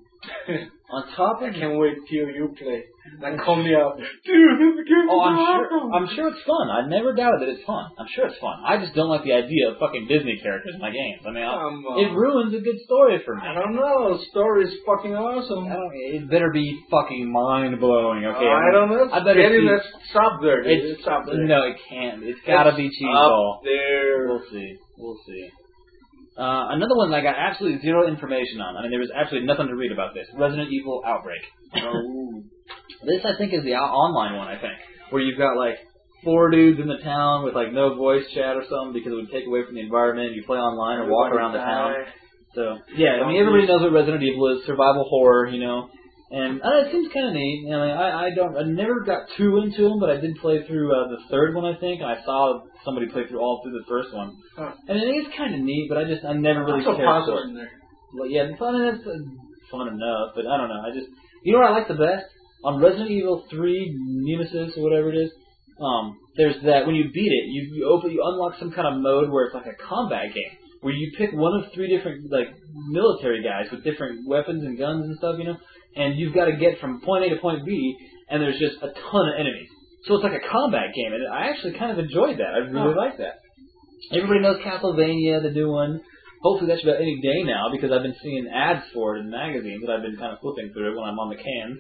On top of I can't wait till you play. Like, call me up. Dude, this is Kingdom Oh, I'm Hearts. sure. I'm sure it's fun. I never doubted that it's fun. I'm sure it's fun. I just don't like the idea of fucking Disney characters in my games. I mean, um, uh, it ruins a good story for me. I don't know. The story is fucking awesome. I don't, it better be fucking mind blowing. Okay. Uh, I don't know. I better Getting see. that stop there. Dude. It's, It's up there. No, it can't. It's gotta It's be cheese up ball. there. We'll see. We'll see. Uh, another one that I got absolutely zero information on. I mean, there was absolutely nothing to read about this. Resident Evil Outbreak. Oh. This, I think, is the o- online one, I think, where you've got, like, four dudes in the town with, like, no voice chat or something because it would take away from the environment. You play online or walk around the town. So, yeah, I mean, everybody knows what Resident Evil is, survival horror, you know. And uh, it seems kind of neat. I mean, I, I don't, I never got too into them, but I did play through uh, the third one, I think, and I saw somebody play through all through the first one. Huh. And it is kind of neat, but I just, I never really Lots of cared puzzles for it. in there. Well, yeah, fun is uh, fun enough, but I don't know. I just, you know what I like the best? On Resident Evil three Nemesis or whatever it is, um, there's that when you beat it, you, you open, you unlock some kind of mode where it's like a combat game, where you pick one of three different like military guys with different weapons and guns and stuff, you know, and you've got to get from point A to point B, and there's just a ton of enemies. So it's like a combat game, and I actually kind of enjoyed that. I really oh. like that. Everybody knows Castlevania, the new one. Hopefully that should be out any day now, because I've been seeing ads for it in magazines that I've been kind of flipping through when I'm on the cans.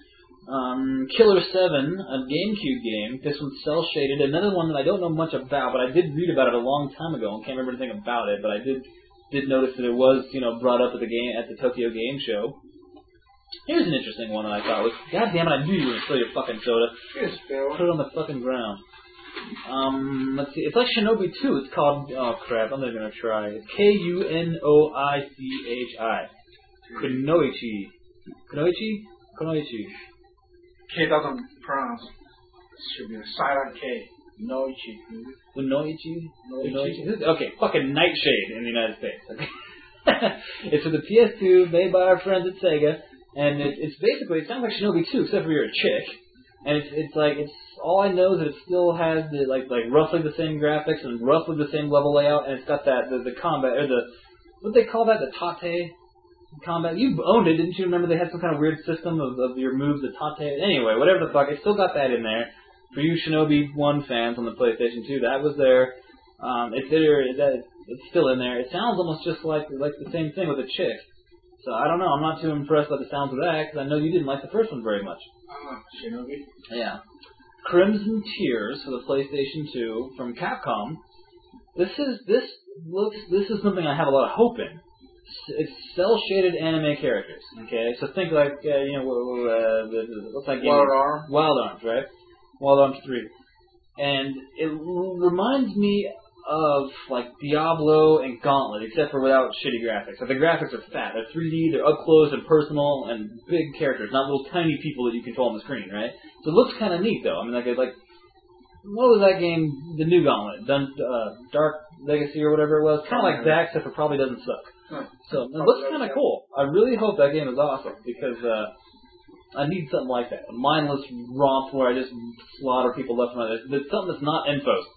Um, Killer seven, a GameCube game. This one's cel-shaded. Another one that I don't know much about, but I did read about it a long time ago and can't remember anything about it, but I did did notice that it was, you know, brought up at the game at the Tokyo Game Show. Here's an interesting one that I thought was, God damn it, I knew you were going to spill your fucking soda. Yes, Bill. Put it on the fucking ground. Um, let's see. It's like Shinobi two. It's called, oh crap, I'm not even going to try. It's K U N O I C H I. Kunoichi. Kunoichi? Kunoichi. K doesn't pronounce. It should be a silent K. Kunoichi. Kunoichi? Kunoichi? Okay, fucking Nightshade in the United States. Okay. It's for the P S two, made by our friends at Sega, and it, it's basically, it sounds like Shinobi two, except for you're a chick. And it's it's like it's all I know is that it still has the like like roughly the same graphics and roughly the same level layout, and it's got that the, the combat or the what they call that the tate combat. You owned it, didn't you? Remember they had some kind of weird system of, of your moves, the tate. Anyway, whatever the fuck, it still got that in there for you Shinobi one fans on the PlayStation two. That was there. Um, it's there. That it's still in there. It sounds almost just like like the same thing with a chick. So I don't know. I'm not too impressed by the sounds of that because I know you didn't like the first one very much. Uh, Shinobi. Yeah. Crimson Tears for the PlayStation two from Capcom. This is this looks this is something I have a lot of hope in. It's cel-shaded anime characters. Okay, so think like uh, you know uh, the, the, what's that game? Wild Arms. Wild Arms, right? Wild Arms three, and it reminds me of like Diablo and Gauntlet, except for without shitty graphics. Like the graphics are fat. They're three D, they're up close and personal, and big characters, not little tiny people that you control on the screen, right? So it looks kind of neat, though. I mean, like, like what was that game? The new Gauntlet, Dun, uh, Dark Legacy or whatever it was. Kind of like that, except for probably doesn't suck. Huh. So it looks kind of cool. I really hope that game is awesome because uh, I need something like that. A mindless romp where I just slaughter people left and right. There's something that's not info.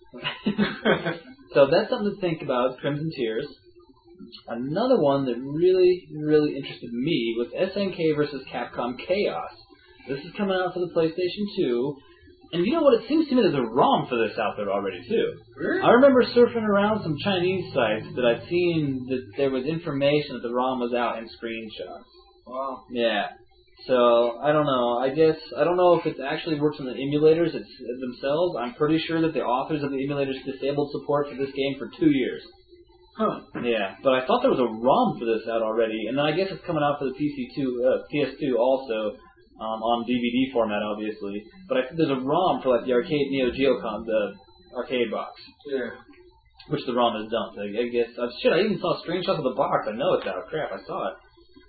So that's something to think about, Crimson Tears. Another one that really, really interested me was S N K versus Capcom Chaos. This is coming out for the PlayStation two. And you know what? It seems to me there's a ROM for this out there already, too. Really? I remember surfing around some Chinese sites that I'd seen that there was information that the ROM was out in screenshots. Wow. Yeah. So, I don't know. I guess, I don't know if it actually works on the emulators it's, themselves. I'm pretty sure that the authors of the emulators disabled support for this game for two years. Huh. Yeah, but I thought there was a ROM for this out already, and then I guess it's coming out for the P C two, uh, P S two also, um, on D V D format, obviously. But I think there's a ROM for, like, the arcade Neo Geo con, the arcade box. Yeah. Which the ROM is dumped. I, I guess, uh, shit, I even saw screenshots of the box. I know it's out. Crap, I saw it.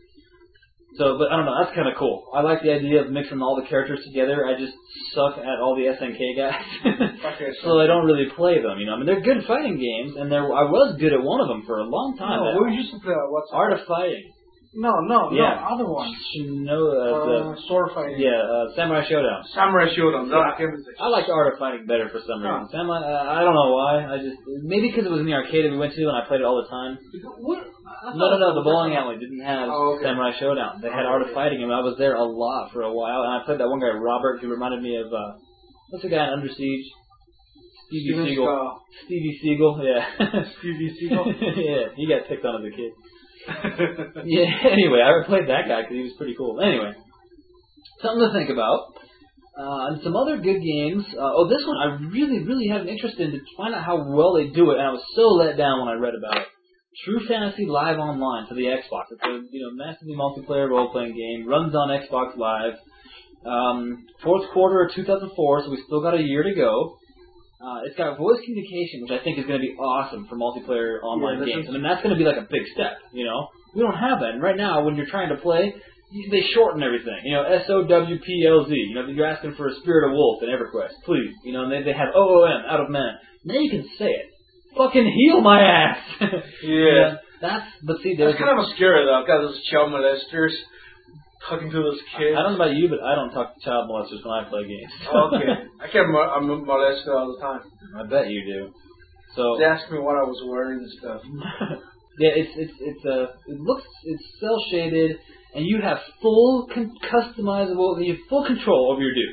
So, but I don't know, that's kind of cool. I like the idea of mixing all the characters together. I just suck at all the S N K guys. Okay, so I don't really play them, you know. I mean, they're good fighting games, and there I was good at one of them for a long time. No, what used to play? What's Art of Fighting. No, no, yeah. no, other ones. No, uh, uh, the, sword fighting. Yeah, uh, Samurai Showdown. Samurai Showdown. Yeah. I liked Art of Fighting better for some reason. Huh. Samurai, uh, I don't know why. I just maybe because it was in the arcade that we went to and I played it all the time. What? No, no, no. The bowling alley didn't have oh, okay. Samurai Showdown. They had oh, Art of Fighting, and I was there a lot for a while. And I played that one guy, Robert, who reminded me of uh, what's the guy in Under Siege? Stevie Steven Seagal. Skull. Stevie Seagal, yeah. Stevie Seagal. Yeah, he got picked on as a kid. Yeah. Anyway, I played that guy because he was pretty cool. Anyway, something to think about. Uh, and some other good games. Uh, oh, this one I really, really have an interest in to find out how well they do it, and I was so let down when I read about it. True Fantasy Live Online for the Xbox. It's a you know massively multiplayer role-playing game. Runs on Xbox Live. Um, fourth quarter of two thousand four, so we still got a year to go. Uh, it's got voice communication, which I think is going to be awesome for multiplayer online yeah, games. I mean, that's going to be like a big step, you know? We don't have that. And right now, when you're trying to play, they shorten everything. You know, S O W P L Z. You know, you're asking for a Spirit of Wolf in EverQuest, please. You know, and they, they have O O M, out of man. Now you can say it. Fucking heal my ass! Yeah. Yeah. That's, but see, there's... That's kind of scary, though. I've got those child molesters talking to those kids. I don't know about you, but I don't talk to child molesters when I play games. Oh, okay. I get mo- I'm molested all the time. I bet you do. So they ask me what I was wearing and stuff. Yeah, it's it's it's a uh, it looks it's cel shaded, and you have full con- customizable, you have full control over your dude.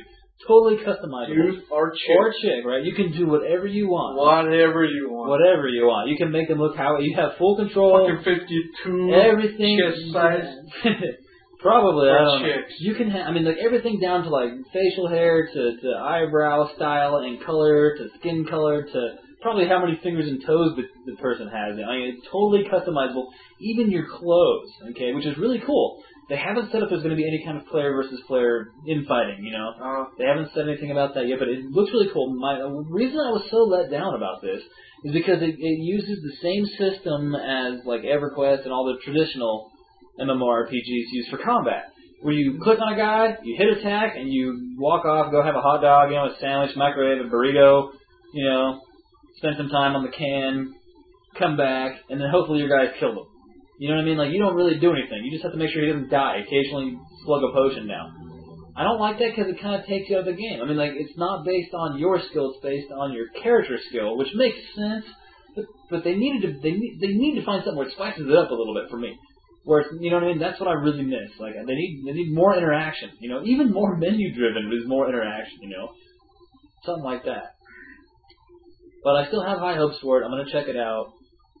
Totally customizable. Dude or chick. Or chick, right? You can do whatever you want. Whatever you want. Whatever you want. You can make them look how you have full control. Fucking fifty-two. Everything. Chest size. Probably, I For don't know. chicks. You can have, I mean, like everything down to like facial hair to, to eyebrow style and color to skin color to probably how many fingers and toes the, the person has. I mean, it's totally customizable. Even your clothes, okay, which is really cool. They haven't said if there's going to be any kind of player versus player infighting, you know. Uh, They haven't said anything about that yet, but it looks really cool. My the reason I was so let down about this is because it, it uses the same system as like EverQuest and all the traditional MMORPGs use for combat, where you click on a guy, you hit attack, and you walk off, go have a hot dog, you know, a sandwich, microwave, a burrito, you know, spend some time on the can, come back, and then hopefully your guys kill them. You know what I mean? Like, you don't really do anything. You just have to make sure he doesn't die. Occasionally slug a potion down. I don't like that because it kind of takes you out of the game. I mean, like, it's not based on your skill, it's based on your character skill, which makes sense, but, but they needed to, they need, they need to find something where it spices it up a little bit for me. Where, you know what I mean? That's what I really miss. Like, they need they need more interaction. You know, even more menu-driven is more interaction. You know, something like that. But I still have high hopes for it. I'm gonna check it out.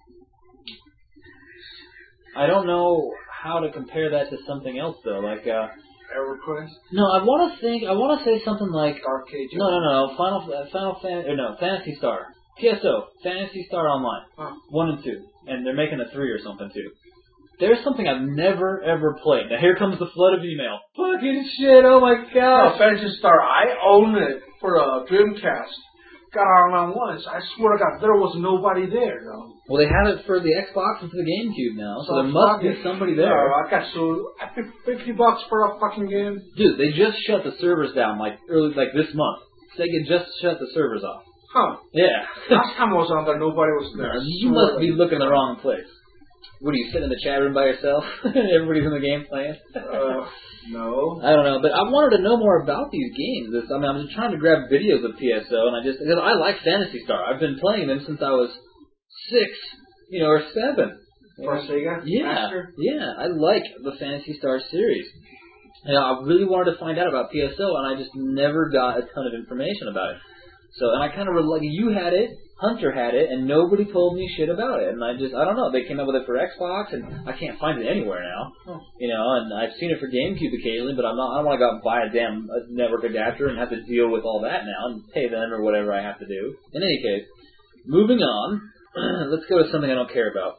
I don't know how to compare that to something else though. Like, uh, EverQuest. no, I want to think. I want to say something like Dark Age. no, no, no, no. Final, uh, Final Fan, or no, Phantasy Star. P S O, Phantasy Star Online, Huh. one and two, and they're making a three or something too. There's something I've never, ever played. Now, here comes the flood of email. Fucking shit, oh my No, gosh. Phantasy Star. I own it for a Dreamcast. Got online once. I swear to God, there was nobody there, though. Well, they have it for the Xbox and for the GameCube now, so, So there must fuck be it. somebody there. No, I got so I paid fifty bucks for a fucking game. Dude, they just shut the servers down, like, early, like this month. Sega just shut the servers off. Huh. Yeah. Last time I was on there, nobody was there. You must be looking in the wrong place. What, do you sit in the chat room by yourself? Everybody's in the game playing? Uh, no. I don't know, but I wanted to know more about these games. This, I mean, I'm just trying to grab videos of P S O, and I just, because I like Phantasy Star. I've been playing them since I was six, you know, or seven. For Sega? Yeah, Master? yeah, I like the Phantasy Star series. You know, I really wanted to find out about P S O, and I just never got a ton of information about it. So, and I kind of, like, you had it, Hunter had it, and nobody told me shit about it. And I just, I don't know, they came up with it for Xbox, and I can't find it anywhere now. Oh. You know, and I've seen it for GameCube occasionally, but I'm not, I don't want to go out and buy a damn uh, network adapter and have to deal with all that now and pay them or whatever I have to do. In any case, moving on, let's go to something I don't care about.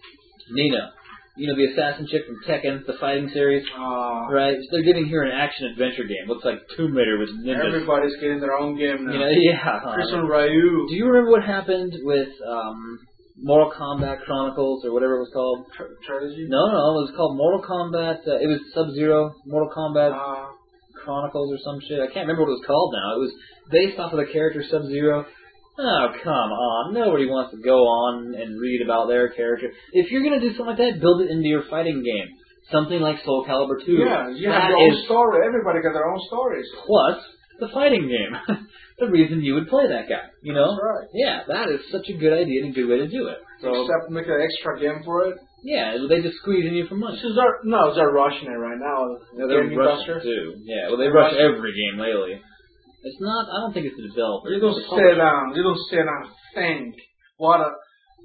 Nina. You know, the assassin chick from Tekken, the fighting series, Uh, right? So they're giving her an action-adventure game. Looks like Tomb Raider with ninjas. everybody's getting their own game now. You know, yeah. Chris uh, and Ryu. Do you remember what happened with um, Mortal Kombat Chronicles, or whatever it was called? Tr- Trilogy? No, no, it was called Mortal Kombat. Uh, it was Sub-Zero, Mortal Kombat Uh, Chronicles or some shit. I can't remember what it was called now. It was based off of the character Sub-Zero. Oh, come on. Nobody wants to go on and read about their character. If you're going to do something like that, build it into your fighting game. Something like Soul Calibur two. yeah, you That have your own is story. Everybody got their own stories. plus the fighting game. The reason you would play that guy, you know? That's right. Yeah, that is such a good idea and a good way to do it. So, Except make an extra game for it. yeah, they just squeeze in you for money. So they're, no, they're rushing it right now. Yeah, they're Game rushing industry. too. Yeah, well, they They're rush rushing. every game lately. It's not, I don't think it's the developer. You don't It's the sit publisher. down. You don't sit down and think what a,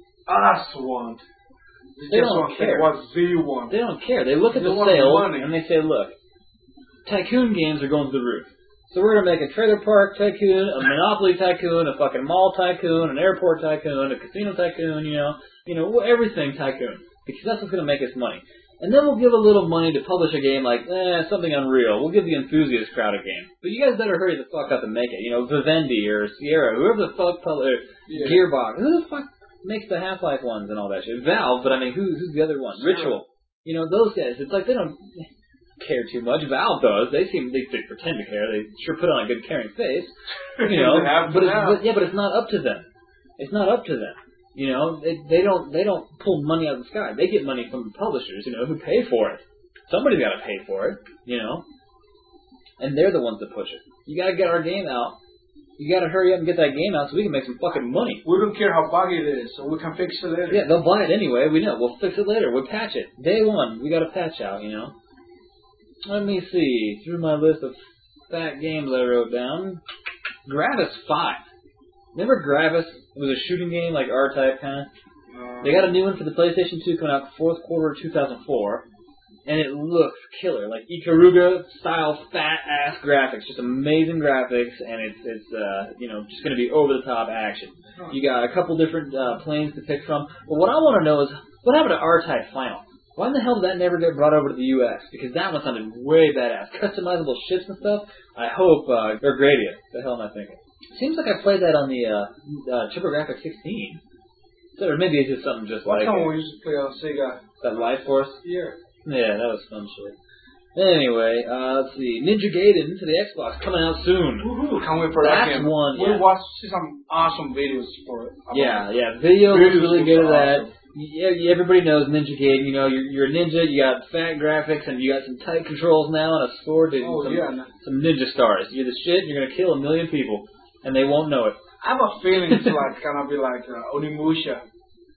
us want. You They just don't want to think care. what they want. They don't care. They look at They the want sales money. and they say, look, tycoon games are going to the roof. So we're going to make a trailer park tycoon, a Monopoly tycoon, a fucking mall tycoon, an airport tycoon, a casino tycoon, you know, you know, everything tycoon. Because that's what's going to make us money. And then we'll give a little money to publish a game like, eh, something Unreal. We'll give the enthusiast crowd a game. But you guys better hurry the fuck up and make it. You know, Vivendi or Sierra, whoever the fuck, pub- or Yeah. Gearbox. Who the fuck makes the Half-Life ones and all that shit? Valve, but I mean, who, who's the other one? Sure. Ritual. You know, those guys. It's like they don't care too much. Valve does. They seem, they, they pretend to care. They sure put on a good caring face. You know, They have but, to it's, now. but yeah, but it's not up to them. It's not up to them. You know, they, they don't they don't pull money out of the sky. They get money from the publishers, you know, who pay for it. Somebody's got to pay for it, you know. And they're the ones that push it. You got to get our game out. You got to hurry up and get that game out so we can make some fucking money. We don't care how buggy it is, so we can fix it later. Yeah, they'll buy it anyway. We know. We'll fix it later. We'll patch it. Day one, we got to patch out, you know. Let me see through my list of fat games I wrote down. Gravis five. Remember Gravis? It was a shooting game, like R-Type kind of. Uh, They got a new one for the PlayStation two coming out fourth quarter of two thousand four. And it looks killer, like Ikaruga style fat ass graphics, just amazing graphics, and it's it's uh you know just gonna be over the top action. You got a couple different uh, planes to pick from, but what I want to know is what happened to R-Type Final? Why in the hell did that never get brought over to the U S? Because that one sounded way badass, customizable ships and stuff. I hope uh, or Gradia. The hell am I thinking? Seems like I played that on the uh, uh, TurboGrafx sixteen, so, or maybe it's just something just What like time it. we used to play on Sega? That Life Force. Yeah. Yeah, that was fun shit. Anyway, uh, let's see. Ninja Gaiden to the Xbox coming out soon. Woohoo! Can't wait for that That's game. one, We yeah. watched see some awesome videos for it. Yeah, yeah. Video looks Videos really looks good at that. awesome. Yeah, yeah, everybody knows Ninja Gaiden. You know, you're, you're a ninja. You got fat graphics, and you got some tight controls now, and a sword and Oh some, yeah. some ninja stars. You're the shit. You're gonna kill a million people, and they won't know it. I have a feeling it's like gonna be like uh, Onimusha.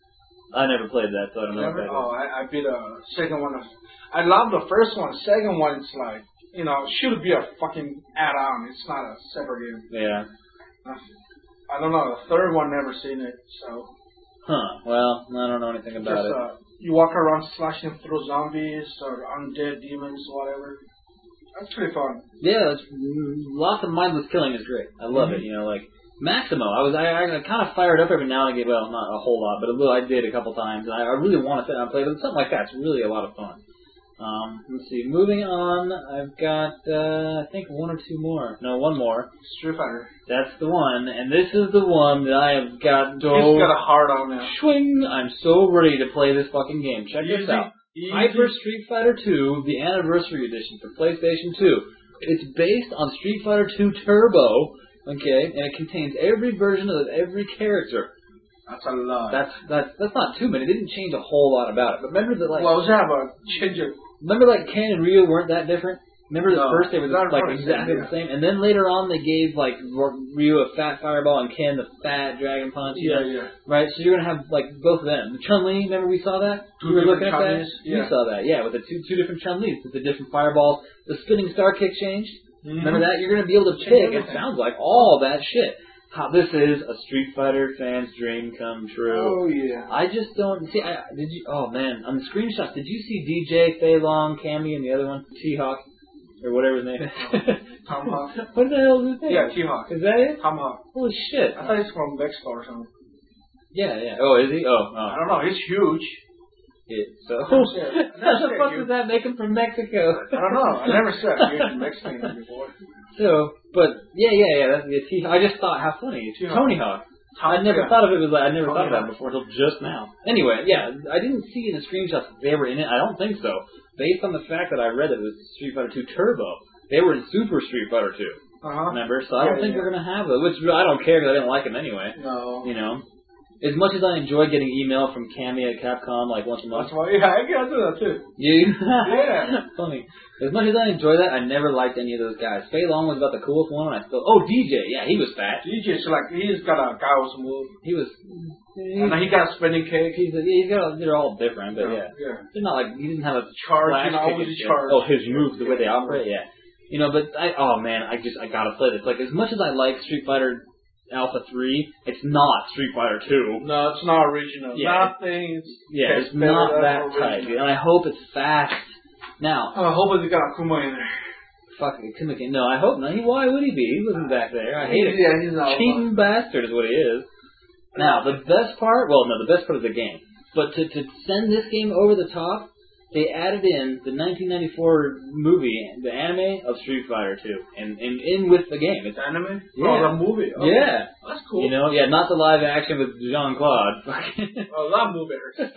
I never played that, so I don't know Never? what that Oh, I, I beat the second one. I love the first one. Second one, it's like, you know, should be a fucking add-on. It's not a separate game. is. Yeah. Uh, I don't know. The third one, never seen it. So Huh. Well, I don't know anything about just it. uh, you walk around slashing through zombies or undead demons, whatever. That's pretty fun. Yeah, it's, mm, lots of mindless killing is great. I love it. You know, like Maximo. I was I, I kind of fired up every now and again. Well, not a whole lot, but a little I did a couple times. And I, I really want to sit down and play, but something like that's really a lot of fun. Um, let's see. Moving on, I've got uh, I think one or two more. No, one more. Street Fighter. That's the one, and this is the one that I have got. It's got a heart on it. Swing! I'm so ready to play this fucking game. Check this Easy, out. easy. Hyper Street Fighter two, the Anniversary Edition for PlayStation two. It's based on Street Fighter two Turbo, okay, and it contains every version of every character. That's a lot. That's that's that's not too many. It didn't change a whole lot about it. But remember that, like, well, have a change it. remember like Ken and Ryu weren't that different. Remember the No, first they were not like first, exactly yeah. the same, and then later on they gave like Ryu a fat fireball and Ken the fat dragon punch. You Yeah, know? yeah. Right, so you're gonna have like both of them. Chun Li, remember we saw that? Two we were looking different at that. Chun-Lis, yeah. You saw that, yeah, with the two two different Chun Lis, with the different fireballs, the spinning star kick changed. Mm-hmm. Remember that? You're gonna be able to pick. It sounds like all that shit. How this is a Street Fighter fan's dream come true. Oh yeah. I just don't see. I, did you? Oh man, on the screenshots, did you see D J Fei Long, Cammy, and the other one, T Hawk, or whatever his name is? Tomahawk. What the hell is his name? Yeah, T-Hawk. Is that it? Tomahawk. Holy shit! I thought he's from Mexico or something. Yeah, yeah. Oh, is he? Oh, oh. I don't know. He's huge. Yeah, so never said- I how never the said fuck you- does that make him from Mexico? I don't know. I never said huge Mexican before. So, but yeah, yeah, yeah. That's the T. I just thought how funny it's T-Hawk. Tony Hawk. I never Yeah. thought of it as like I never Tony thought of that Hawk. before until just now. Anyway, yeah, I didn't see in the screenshots that they were in it. I don't think so. Based on the fact that I read that it was Street Fighter two Turbo, they were in Super Street Fighter two. Uh-huh. Remember? So I don't Yeah, think yeah. we're gonna have it. Which I don't care because I didn't like them anyway. No. You know, as much as I enjoy getting email from Cammy at Capcom like once a month. That's why. Yeah, I can do that too. You? Yeah. Funny. As much as I enjoy that, I never liked any of those guys. Fei Long was about the coolest one, and I still. Oh, D J. Yeah, he was fat. D J's like he's got a Gauss move, He was. and then he got a spinning kick. He's, he's got. They're all different, but yeah. Yeah. They're not like he didn't have a Charge, flash you know, kick always and shit. charge. Oh, his moves, the way they operate, yeah. You know, but I. Oh man, I just I gotta play this. Like as much as I like Street Fighter Alpha three, it's not Street Fighter two. No, it's not original. Yeah. Nothing. Yeah, it's better not than that original. tight, and I hope it's fast. Now, I hope they got Akuma in there. fuck it, Kimiki. No, I hope not. He, why would he be? He wasn't back there. I hate it. Yeah, he's not. Cheating bastard is what he is. Now, the best part, well, no, the best part is the game. But to, to send this game over the top, they added in the nineteen ninety-four movie, the anime of Street Fighter two, and, and in with the game. It's Anime? Yeah. Oh, the movie. Okay. Yeah. That's cool. You know, yeah, not the live action with Jean-Claude. Oh, that movie.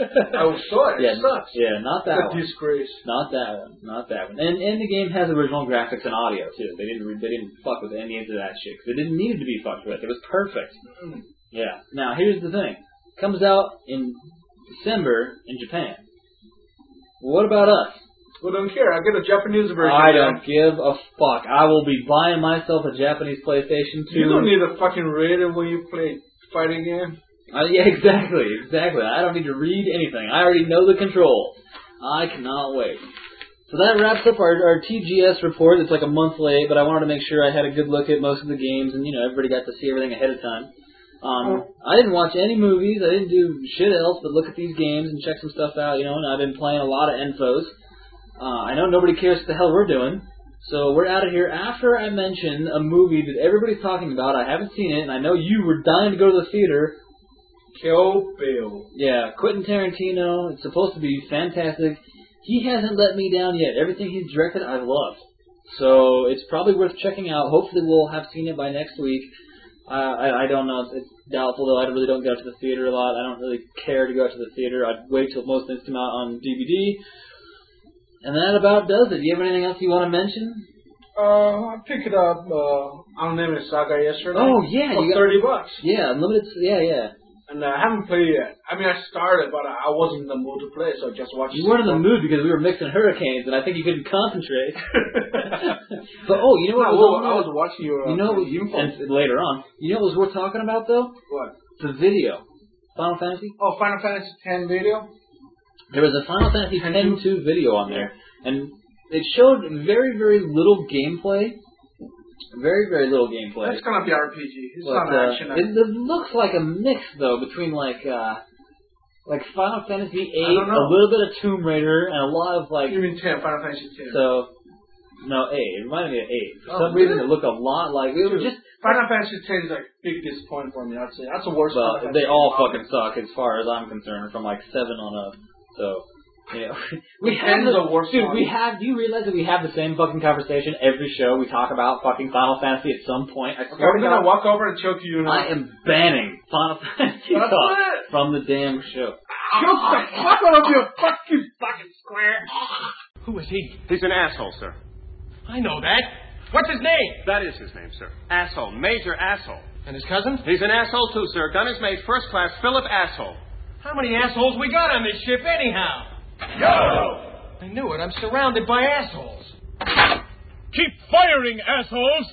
I was sure it yeah, sucks. yeah, not that It's a one. disgrace. Not that one. Not that one. And and the game has original graphics and audio too. They didn't they didn't fuck with any of that shit. 'Cause it didn't need to be fucked with. It was perfect. Mm. Yeah. Now here's the thing. Comes out in December in Japan. What about us? Well, don't care. I get a Japanese version. I man. don't give a fuck. I will be buying myself a Japanese PlayStation two. You don't need a fucking radio when you play fighting game. Uh, yeah, exactly, exactly. I don't need to read anything. I already know the controls. I cannot wait. So that wraps up our, our T G S report. It's like a month late, but I wanted to make sure I had a good look at most of the games, and, you know, everybody got to see everything ahead of time. Um, I didn't watch any movies. I didn't do shit else but look at these games and check some stuff out, you know, and I've been playing a lot of Enfos. Uh, I know nobody cares what the hell we're doing, so we're out of here after I mention a movie that everybody's talking about. I haven't seen it, and I know you were dying to go to the theater. Kill Bill. Yeah, Quentin Tarantino. It's supposed to be fantastic. He hasn't let me down yet. Everything he's directed, I've loved. So it's probably worth checking out. Hopefully we'll have seen it by next week. Uh, I, I don't know. It's, it's doubtful, though. I really don't go out to the theater a lot. I don't really care to go out to the theater. I'd wait till most things come out on D V D. And that about does it. Do you have anything else you want to mention? Uh, I picked it up, uh, Unlimited Saga yesterday. Oh, yeah. For You got, thirty bucks. Yeah, Unlimited. Yeah, yeah. And uh, I haven't played it yet. I mean, I started, but I wasn't in the mood to play, so I just watched it. You weren't in the mood because we were mixing hurricanes, and I think you couldn't concentrate. But, oh, you know what? I was was, I was watching your, uh, you know, your and later on. You know what was worth talking about, though? What? The video. Final Fantasy? Oh, Final Fantasy X video? There was a Final Fantasy X two video on there, and it showed very, very little gameplay. Very, very little gameplay. It's gonna be R P G. It's but, not uh, action. It, it looks like a mix, though, between, like, uh, like Final Fantasy eight, a little bit of Tomb Raider, and a lot of, like... You mean ten, Final Fantasy ten. So... No, eight. It reminded me of eight. For oh, some reason, it looked a lot like... It was just Final Fantasy ten is like a big disappointment for me, I'd say. That's the worst Well, Final they Fantasy all game fucking suck as far as I'm concerned, from like seven on up. So, yeah. we have ten's the, the worst Dude, one. we have... Do you realize that we have the same fucking conversation every show? We talk about fucking Final Fantasy at some point. I Okay, swear I'm to gonna God, walk over and choke you. I am banning Final Fantasy That's talk it. from the damn show. Choke the fuck out of you, fucking fucking square. Who is he? He's an asshole, sir. I know that. What's his name? That is his name, sir. Asshole. Major asshole. And his cousin? He's an asshole, too, sir. Gun is made first class Philip Asshole. How many assholes we got on this ship anyhow? Yo! I knew it. I'm surrounded by assholes. Keep firing, assholes!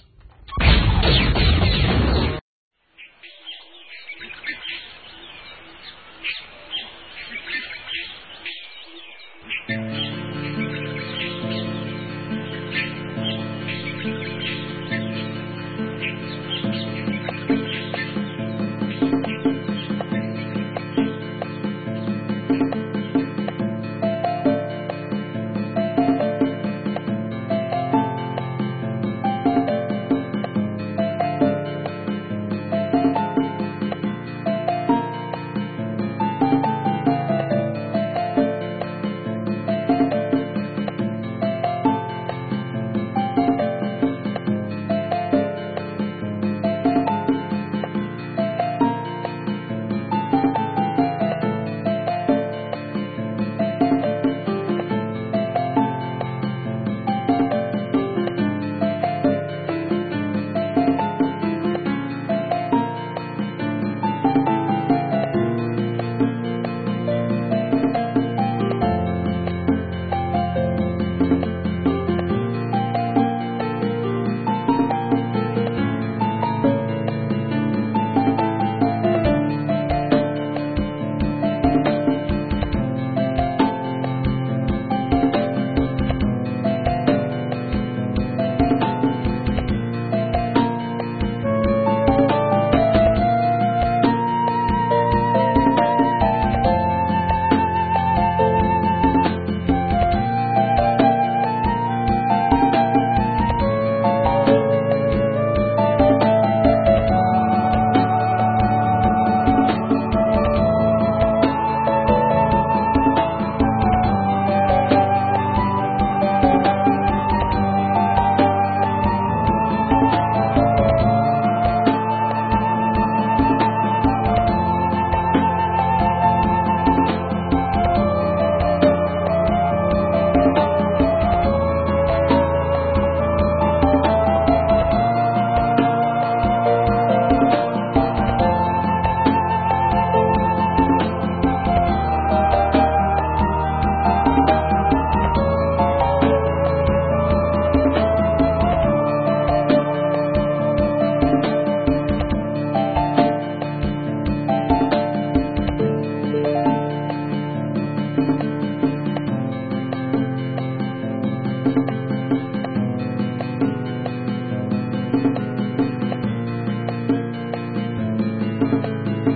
Bye.